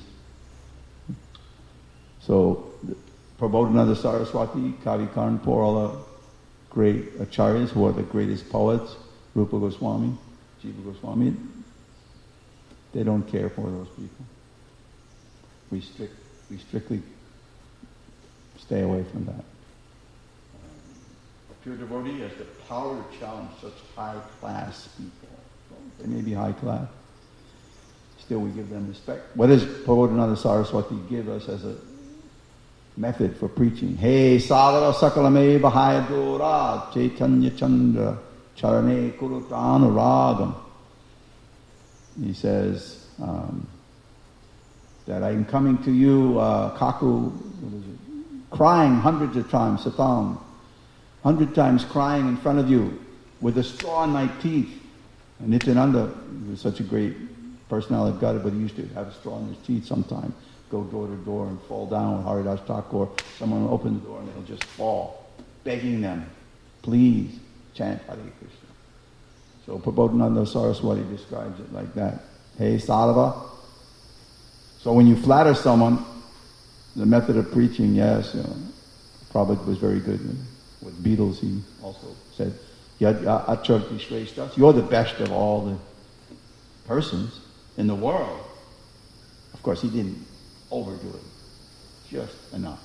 So, Prabodhananda Saraswati, Kavi Karnpur, all the great acharyas who are the greatest poets, Rupa Goswami, Jiva Goswami, they don't care for those people. We strictly stay away from that. A pure devotee has the power to challenge such high-class people. They may be high-class. Still, we give them respect. What does Prabodhananda Saraswati give us as a method for preaching? Hey, sadhara sakalame bahaya dora chaitanya chandra charane kurutanu ragam. He says that I'm coming to you, Kaku, crying hundreds of times, Satam, 100 times crying in front of you with a straw in my teeth. And Nityananda was such a great personality of God, but he used to have a straw in his teeth sometimes, go door to door and fall down with Haridas Thakur. Someone will open the door and they'll just fall, begging them, please chant Hare Krishna. So Prabodhananda Saraswati describes it like that. Hey, Sadhava. So when you flatter someone, the method of preaching, yes, Prabhupada was very good. With Beatles, he also said, you're the best of all the persons in the world. Of course, he didn't overdo it. Just enough.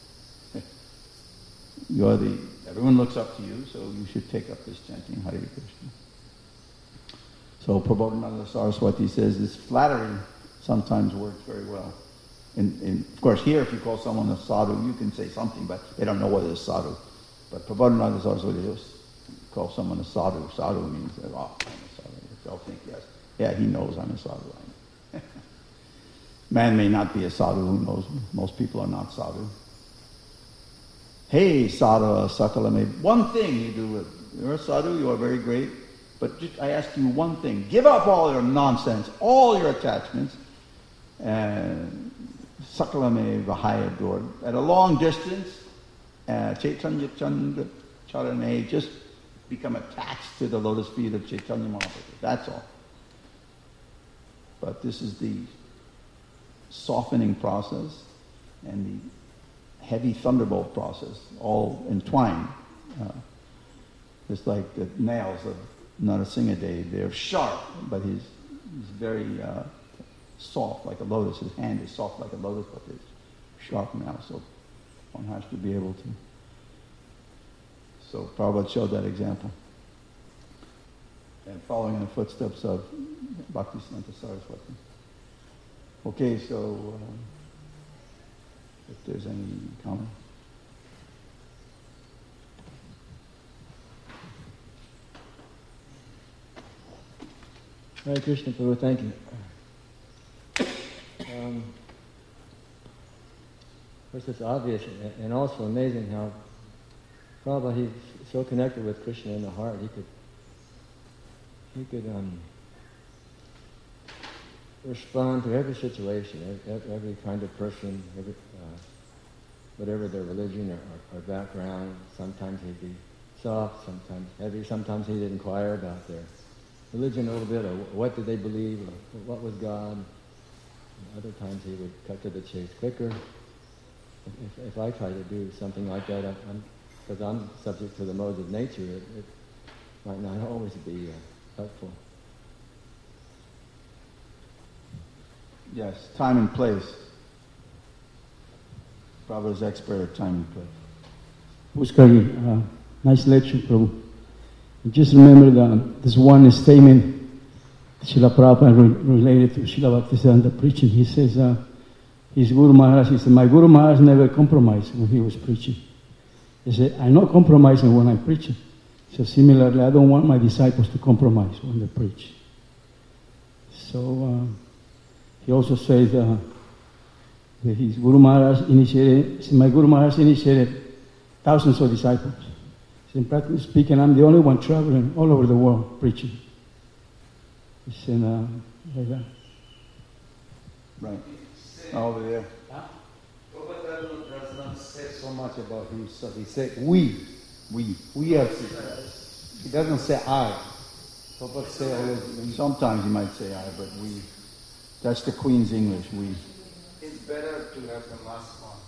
Everyone looks up to you, so you should take up this chanting Hare Krishna. So Prabodhananda Saraswati says this flattery sometimes works very well. And of course, here, if you call someone a sadhu, you can say something, but they don't know what is sadhu. But Prabodhananda Saraswati just call someone a sadhu. Sadhu means that, I'm a sadhu. They'll think, yes. Yeah, he knows I'm a sadhu. Man may not be a sadhu, who knows? Most people are not sadhu. Hey, sadhu, sakalame. One thing you do. You're a sadhu, you are very great. But just, I ask you one thing. Give up all your nonsense, all your attachments. And sakalame vahaya dur. At a long distance, Chaitanya Chandra Charane, just become attached to the lotus feet of Chaitanya Mahaprabhu. That's all. But this is the softening process and the heavy thunderbolt process, all entwined. Just like the nails of Narasimhadev, they're sharp, but he's very soft like a lotus. His hand is soft like a lotus, but it's sharp nails, so one has to be able to. So Prabhupada showed that example. And following in the footsteps of Bhaktisiddhanta Saraswati. Okay, so if there's any comment. Hare Krishna, Prabhu, thank you. Of course, it's obvious and also amazing how Prabhupada, he's so connected with Krishna in the heart. He could respond to every situation, every kind of person, whatever their religion or background. Sometimes he'd be soft, sometimes heavy. Sometimes he'd inquire about their religion a little bit, or what did they believe, or what was God. And other times he would cut to the chase quicker. If I try to do something like that, because I'm subject to the modes of nature, it might not always be helpful. Yes, time and place. Prabhupada's expert at time and place. Puskari, nice lecture, Prabhu. Just remember this one statement Srila Prabhupada related to Srila Bhaktisiddhanta preaching. He says, his Guru Maharaj, he said, my Guru Maharaj never compromised when he was preaching. He said, I'm not compromising when I'm preaching. So similarly, I don't want my disciples to compromise when they preach. So he also says that his Guru Maharaj my Guru Maharaj initiated thousands of disciples. So in practically speaking, I'm the only one traveling all over the world preaching. He said, like that. Right. Over there. Prabhupada does not say so much about himself. He said, we are people. He doesn't say I. Prabhupada say always we. Sometimes he might say I, but we. That's the Queen's English, we. It's better to have the last one.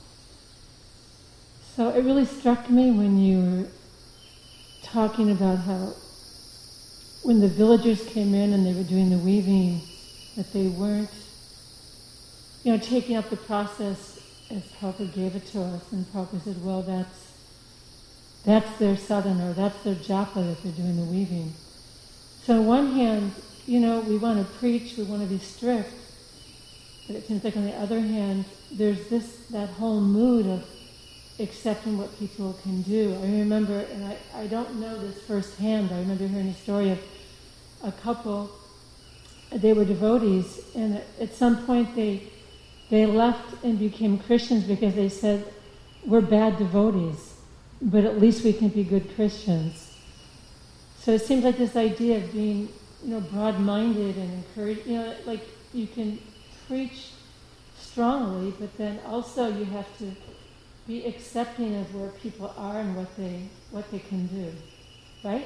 So it really struck me when you were talking about how when the villagers came in and they were doing the weaving, that they weren't, taking up the process as Prabhupada gave it to us. And Prabhupada said, well, that's their sadhana, or that's their japa that they're doing the weaving. So on one hand, we want to preach, we want to be strict, but it seems like on the other hand, there's that whole mood of accepting what people can do. I remember, and I don't know this firsthand, I remember hearing a story of a couple, they were devotees, and at some point they left and became Christians because they said, we're bad devotees, but at least we can be good Christians. So it seems like this idea of being, broad-minded and encourage, like you can preach strongly, but then also you have to be accepting of where people are and what they can do, right?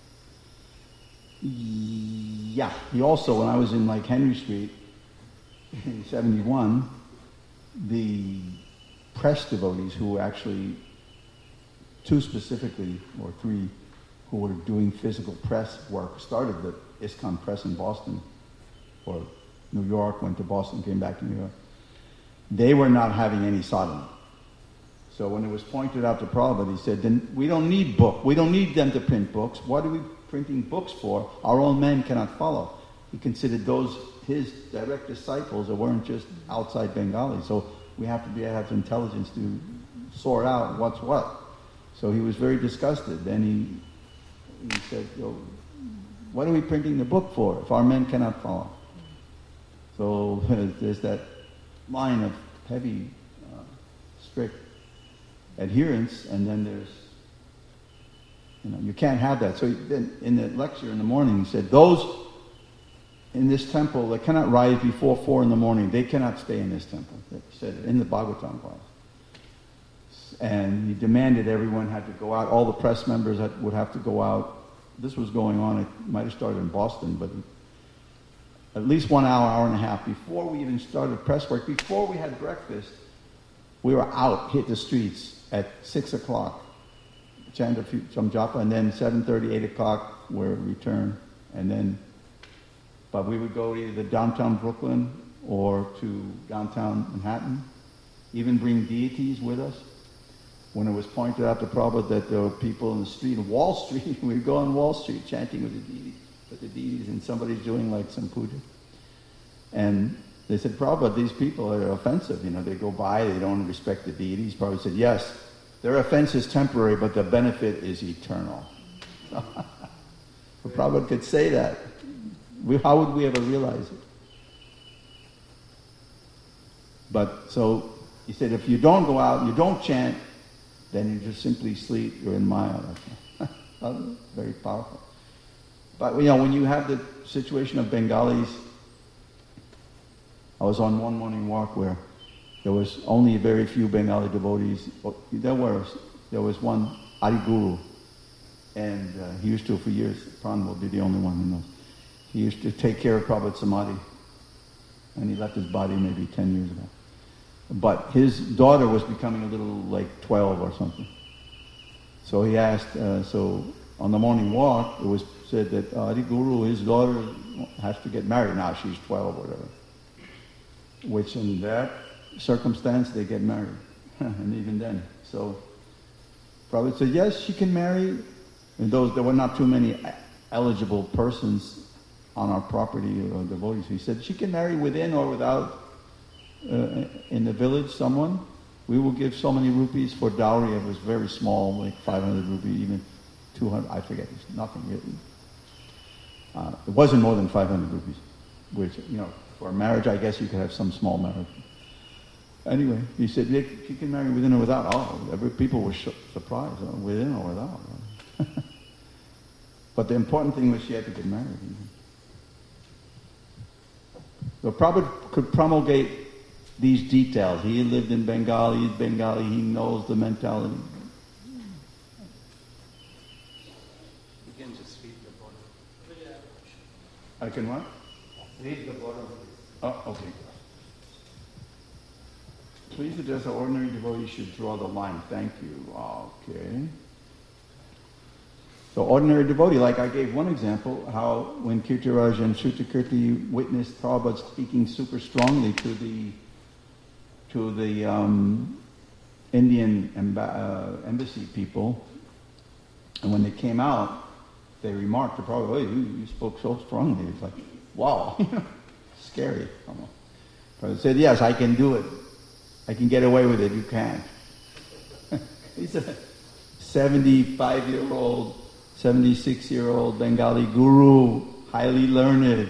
Yeah. He also, when I was in Henry Street in 71, the press devotees who were actually, 2 specifically, or 3, who were doing physical press work, started the ISKCON Press in Boston, or New York, went to Boston, came back to New York. They were not having any sadhana. So when it was pointed out to Prabhupada, he said, then we don't need book. We don't need them to print books. What are we printing books for? Our own men cannot follow. He considered those his direct disciples that weren't just outside Bengali. So we have to have intelligence to sort out what's what. So he was very disgusted. Then he said, what are we printing the book for if our men cannot follow? So there's that line of heavy, strict adherence, and then there's, you can't have that. So then in the lecture in the morning, he said, those in this temple that cannot rise before 4 a.m, they cannot stay in this temple. He said it in the Bhagavatam class. And he demanded everyone had to go out. All the press members would have to go out. This was going on, it might have started in Boston, but at least 1 hour, hour and a half before we even started press work, before we had breakfast, we were out, hit the streets at 6 o'clock, chant some japa, and then 7:30, 8 o'clock, we'll return. And then, but we would go to either downtown Brooklyn or to downtown Manhattan, even bring deities with us. When it was pointed out to Prabhupada that there were people in the street, Wall Street, we'd go on Wall Street chanting with the deities, and somebody's doing like some puja. And they said, Prabhupada, these people are offensive. They go by, they don't respect the deities. Prabhupada said, yes, their offense is temporary, but the benefit is eternal. But Prabhupada could say that. How would we ever realize it? But so he said, if you don't go out, you don't chant, then you just simply sleep. You're in Maya. Very powerful. But when you have the situation of Bengalis, I was on one morning walk where there was only very few Bengali devotees. There was one Adi Guru, and he used to for years. Pran will be the only one who knows. He used to take care of Prabhupada Samadhi, and he left his body maybe 10 years ago. But his daughter was becoming a little like 12 or something. So he asked, so on the morning walk, it was said that Adi Guru, his daughter, has to get married now. She's 12 or whatever. Which in that circumstance, they get married. And even then. So Prabhupada said, yes, she can marry. And there were not too many eligible persons on our property or devotees. He said, she can marry within or without. In the village, someone, we will give so many rupees for dowry. It was very small, like 500 rupees, even 200, I forget, it's nothing really. It wasn't more than 500 rupees, which, for a marriage, I guess you could have some small marriage. Anyway, he said, she can marry within or without. People were surprised, within or without. But the important thing was she had to get married. So Prabhupada could promulgate these details. He lived in Bengali, he's Bengali, he knows the mentality. You can just read the bottom. I can what? Read the bottom. Oh, okay. Please address the ordinary devotee should draw the line. Thank you. Okay. So ordinary devotee, like I gave one example, how when Kirtiraj and Shrutakirti witnessed Prabhupada speaking super strongly to the Indian embassy people, and when they came out, they remarked to Prabhupada, hey, you spoke so strongly. It's like, wow, scary almost. Prabhupada said, yes, I can do it. I can get away with it, you can't. He's a 75-year-old, 76-year-old Bengali guru, highly learned.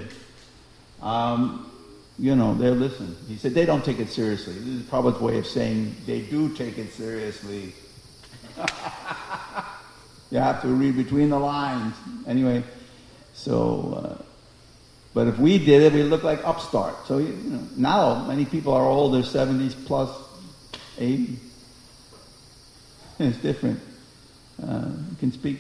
They listen. He said, they don't take it seriously. This is Prabhupada's way of saying they do take it seriously. You have to read between the lines. Anyway, so, but if we did it, we'd look like upstart. So, now many people are older, 70s plus, 80. It's different. You can speak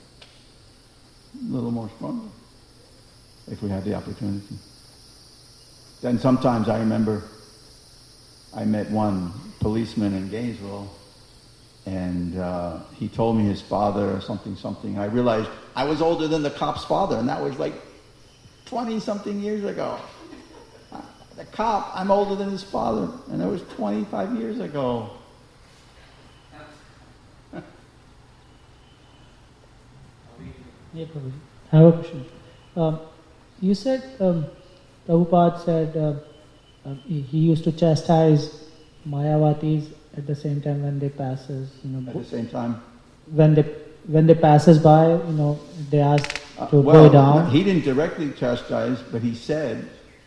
a little more strongly if we had the opportunity. Then sometimes I remember I met one policeman in Gainesville, and he told me his father or something. I realized I was older than the cop's father, and that was like 20-something years ago. The cop, I'm older than his father, and that was 25 years ago. Yeah, Prabhuji. I have a question. You said, Prabhupada said he used to chastise Mayavatis at the same time when they passes, At the same time? When they passes by, they ask to go down. He didn't directly chastise, but he said,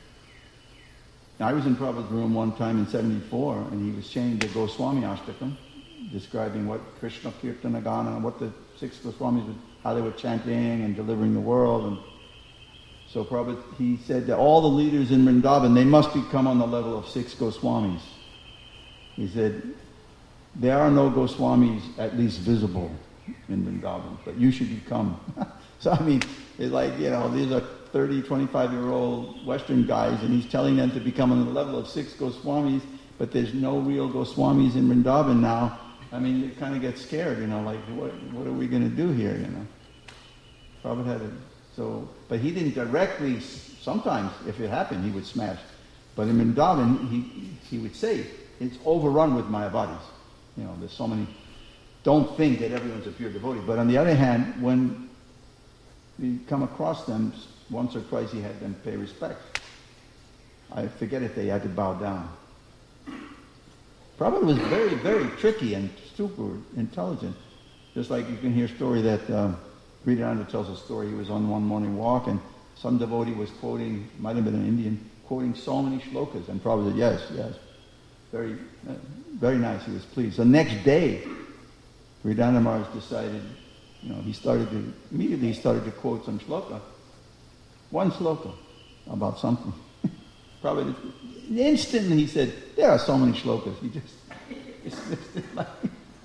I was in Prabhupada's room one time in 74, and he was chanting the Goswami Ashtakam, describing what Krishna Kirtana Gana, what the 6 Goswamis, how they were chanting and delivering the world. And so Prabhupada, he said that all the leaders in Vrindavan, they must become on the level of 6 Goswamis. He said, there are no Goswamis at least visible in Vrindavan, but you should become. So it's like, these are 30, 25-year-old Western guys, and he's telling them to become on the level of 6 Goswamis, but there's no real Goswamis in Vrindavan now. I mean, you kind of get scared, like, what are we going to do here, Prabhupada had but he didn't directly, sometimes, if it happened, he would smash. But in Vrindavan, he would say, it's overrun with Mayavadis. There's so many, don't think that everyone's a pure devotee. But on the other hand, when we come across them, once or twice he had them pay respect. I forget if they had to bow down. Prabhupada was very, very tricky and super intelligent. Just like you can hear a story that Sridharanda tells a story. He was on one morning walk and some devotee was quoting, might have been an Indian, quoting so many shlokas. And Prabhupada said, yes. Very, very nice. He was pleased. The next day, Sridharanda Maharaj decided, he started to quote some shloka. One shloka about something. Probably instantly he said, there are so many shlokas. He just dismissed it like...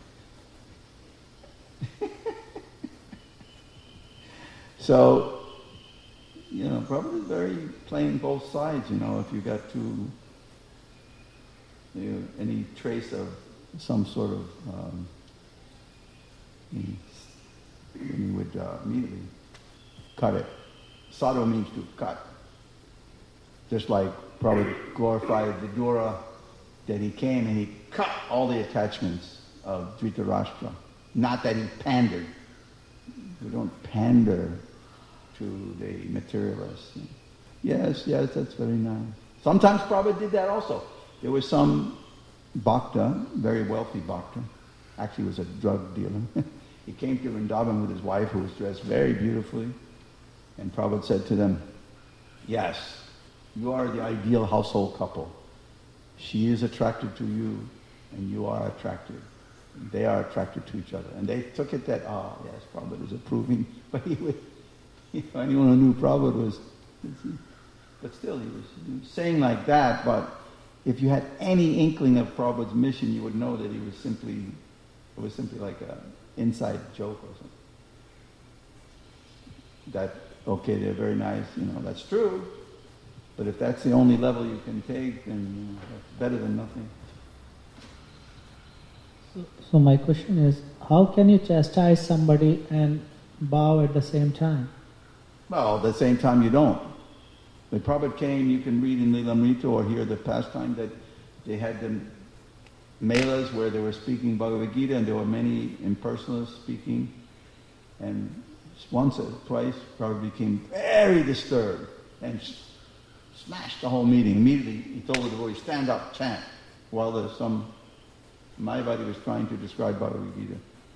So, Prabhupada is very playing both sides, if you got any trace of some sort of... he would immediately cut it. Sadhu means to cut. Just like Prabhupada glorified Vidura, that he came and he cut all the attachments of Dhritarashtra. Not that he pandered. We don't pander to the materialists. Yes, that's very nice. Sometimes Prabhupada did that also. There was some bhakta, very wealthy bhakta, actually was a drug dealer. He came to Vrindavan with his wife who was dressed very beautifully. And Prabhupada said to them, yes, you are the ideal household couple. She is attracted to you and you are attracted. They are attracted to each other. And they took it that, yes, Prabhupada is approving. But he would, if anyone who knew Prabhupada was, but still he was saying like that, but if you had any inkling of Prabhupada's mission, you would know that it was simply like an inside joke or something. That, okay, they're very nice, that's true. But if that's the only level you can take, then that's better than nothing. So my question is, how can you chastise somebody and bow at the same time? Well, at the same time you don't. When Prabhupada came, you can read in Lilamrita or hear the pastime that they had the melas where they were speaking Bhagavad Gita and there were many impersonalists speaking. And once or twice, Prabhupada became very disturbed and smashed the whole meeting. Immediately, he told the devotee, stand up, chant, while there's some Mayavadi was trying to describe Bhagavad Gita.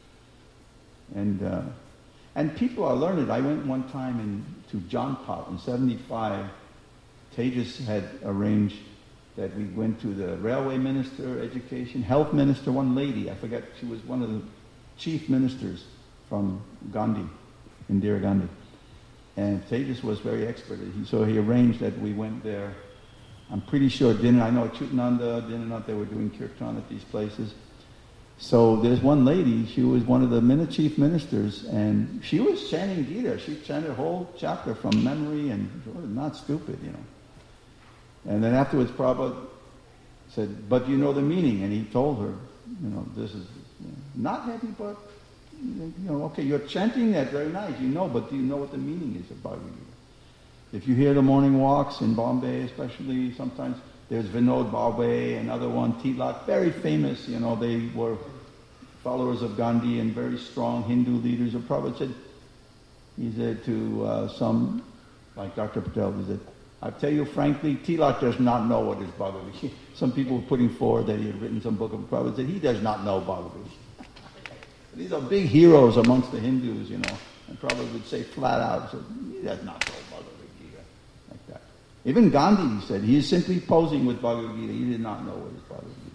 And people are learned. I went one time to Janpat in 1975. Tejas had arranged that we went to the railway minister, education, health minister, one lady, I forget, she was one of the chief ministers from Gandhi, Indira Gandhi. And Tejas was very expert. So he arranged that we went there. I'm pretty sure I know Chutananda, Dinanath, they were doing kirtan at these places. So there's one lady, she was one of the chief ministers, and she was chanting Gita. She chanted a whole chapter from memory, and not stupid, And then afterwards Prabhupada said, but you know the meaning? And he told her, this is not heavy, but, okay, you're chanting that, very nice, but do you know what the meaning is of Bhagavad Gita? If you hear the morning walks in Bombay especially, sometimes there's Vinod Bhave, another one, Tilak, very famous, they were followers of Gandhi and very strong Hindu leaders. And Prabhupada said to some, like Dr. Patel, he said, I tell you frankly, Tilak does not know what is Bhagavad Gita. Some people were putting forward that he had written some book of Prabhupada, said he does not know Bhagavad Gita. These are big heroes amongst the Hindus, and Prabhupada would say flat out, he does not know Bhagavad Gita, like that. Even Gandhi, he said, he is simply posing with Bhagavad Gita. He did not know what is Bhagavad Gita.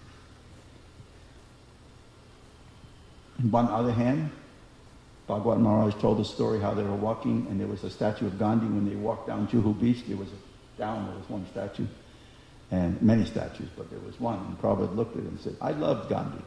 On one other hand, Bhagavad Maharaj told the story how they were walking and there was a statue of Gandhi. When they walked down Juhu Beach, there was one statue, and many statues, but there was one. And Prabhupada looked at him and said, I loved Gandhi.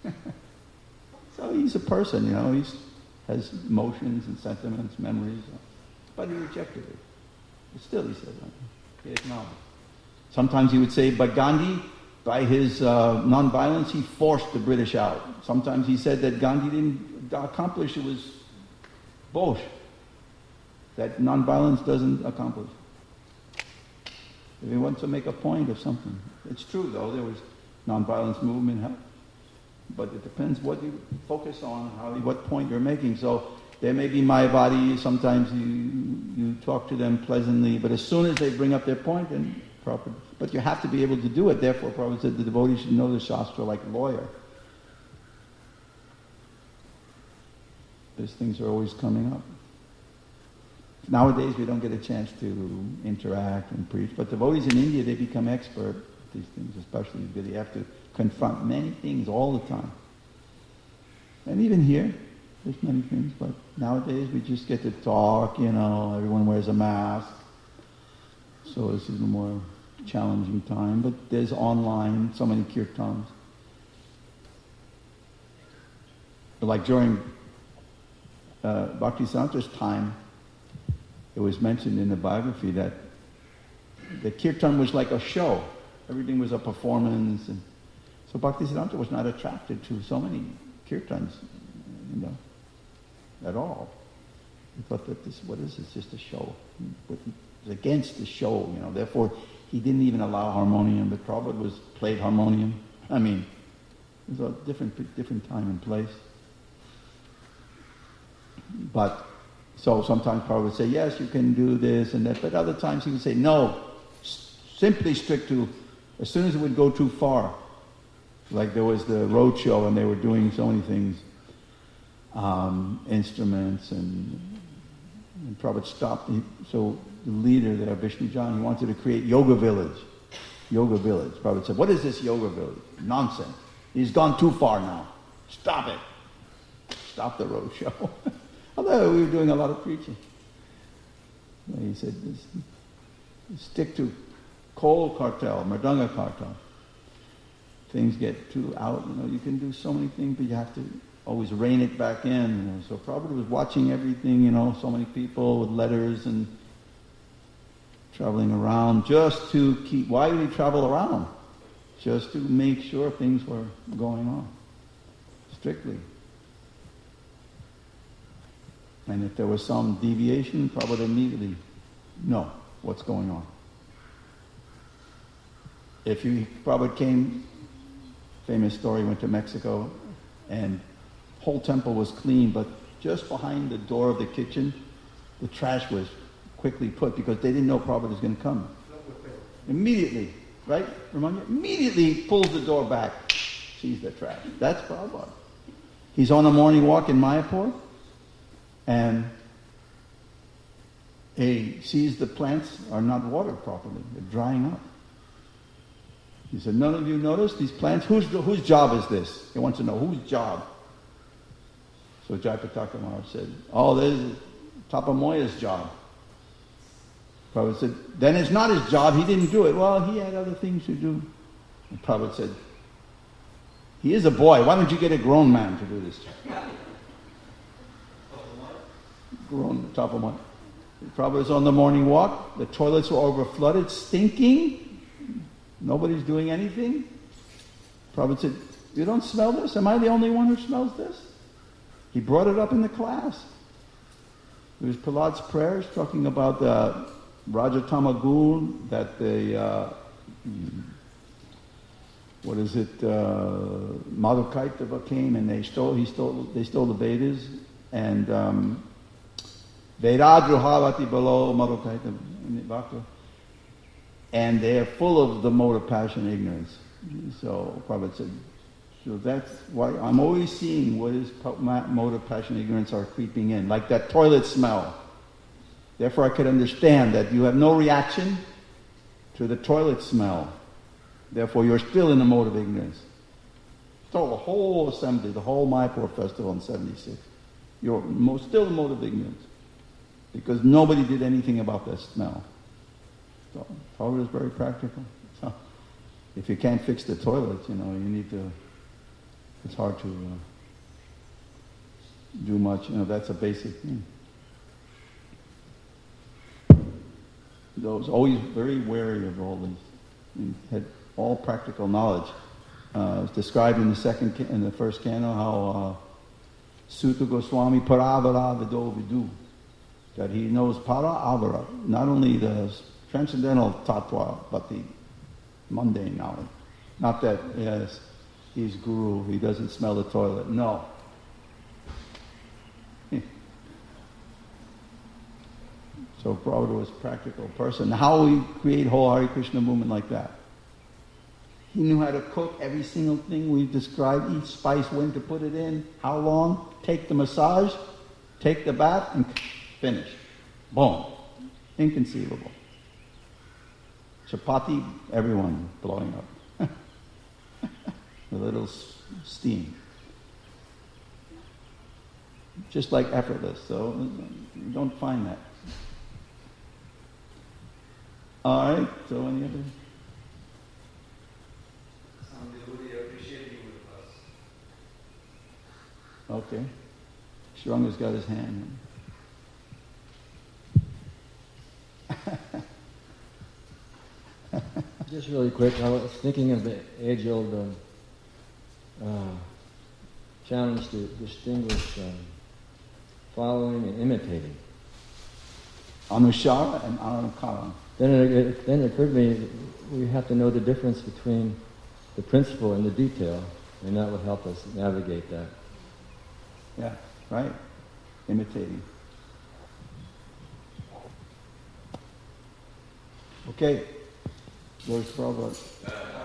So he's a person, he has emotions and sentiments, memories, but he rejected it. But still he said, he acknowledged. Sometimes he would say, but Gandhi by his non-violence, he forced the British out. Sometimes he said that Gandhi didn't accomplish, it was Bosch. That non-violence doesn't accomplish. If he wants to make a point of something. It's true though, there was non-violence movement help. But it depends what you focus on, what point you're making. So there may be Mayavadi, sometimes you talk to them pleasantly, but as soon as they bring up their point, then proper. But you have to be able to do it. Therefore, Prabhupada said the devotee should know the Shastra like a lawyer. These things are always coming up. Nowadays, we don't get a chance to interact and preach, but devotees in India, they become expert at these things, especially they have to confront many things all the time. And even here, there's many things, but nowadays we just get to talk, everyone wears a mask. So it's a little more challenging time, but there's online, so many kirtans. Like during Bhaktisiddhanta's time, it was mentioned in the biography that the kirtan was like a show. Everything was a performance. And so Bhaktisiddhanta was not attracted to so many kirtans, at all. He thought that what is this? Just a show. It was against the show, Therefore, he didn't even allow harmonium. The Prabhupada played harmonium. It was a different time and place. But, so sometimes Prabhupada would say, yes, you can do this and that, but other times he would say, no, simply strict to, as soon as it would go too far. Like there was the road show and they were doing so many things, instruments, and Prabhupada stopped. So the leader there, Vishnu John, he wanted to create yoga village. Prabhupada said, what is this yoga village? Nonsense. He's gone too far now. Stop it. Stop the road show. Although we were doing a lot of preaching. He said, stick to coal cartel, mridanga cartel. Things get too out, you can do so many things, but you have to always rein it back in. So Prabhupada was watching everything, so many people with letters and traveling around just to keep, why did he travel around? Just to make sure things were going on, strictly. And if there was some deviation, Prabhupada immediately know what's going on. Prabhupada came, famous story, went to Mexico, and whole temple was clean, but just behind the door of the kitchen, the trash was quickly put because they didn't know Prabhupada was going to come. Immediately, right? Ramanya? Immediately pulls the door back, sees the trash. That's Prabhupada. He's on a morning walk in Mayapur, and he sees the plants are not watered properly. They're drying up. He said, none of you notice these plants? Whose job is this? He wants to know, whose job? So Jayapataka Maharaj said, this is Tapamoya's job. Prabhupada said, then it's not his job, he didn't do it. Well, he had other things to do. And Prabhupada said, he is a boy, why don't you get a grown man to do this job? Grown Tapamoya. Prabhupada's on the morning walk, the toilets were overflooded, stinking. Nobody's doing anything. Prabhupada said, you don't smell this? Am I the only one who smells this? He brought it up in the class. It was Prahlad's prayers talking about the Rajatamagun, that the, Madhukaitava came and they stole the Vedas, and Vedadruhavati below Madhukaitava. And they are full of the mode of passion and ignorance. So Prabhupada said, so that's why I'm always seeing what is mode of passion and ignorance are creeping in, like that toilet smell. Therefore I could understand that you have no reaction to the toilet smell. Therefore you're still in the mode of ignorance. So the whole assembly, the whole Mayapur festival in 76, you're still in the mode of ignorance. Because nobody did anything about that smell. So Prabhupada is very practical. So if you can't fix the toilet, you need to, it's hard to do much. That's a basic thing. So I was always very wary of all these. all practical knowledge. It's described in the first canto how Sutta Goswami Paravara Vido Vidu, that he knows Para Avara, not only the transcendental tattva, but the mundane knowledge. Not that, yes, he's guru, he doesn't smell the toilet. No. So Prabhupada was a practical person. How we create whole Hare Krishna movement like that? He knew how to cook every single thing we described, each spice, when to put it in, how long, take the massage, take the bath, and finish. Boom. Inconceivable. Chapati, everyone blowing up. A little steam. Just like effortless, so you don't find that. All right, so any other? Some devotee appreciating with us. Okay. Shranga's got his hand. Just really quick, I was thinking of the age-old challenge to distinguish following and imitating. Anushara and Anukara. Then it occurred to me we have to know the difference between the principle and the detail, and that would help us navigate that. Yeah, right. Imitating. Okay. There's Prabhupada.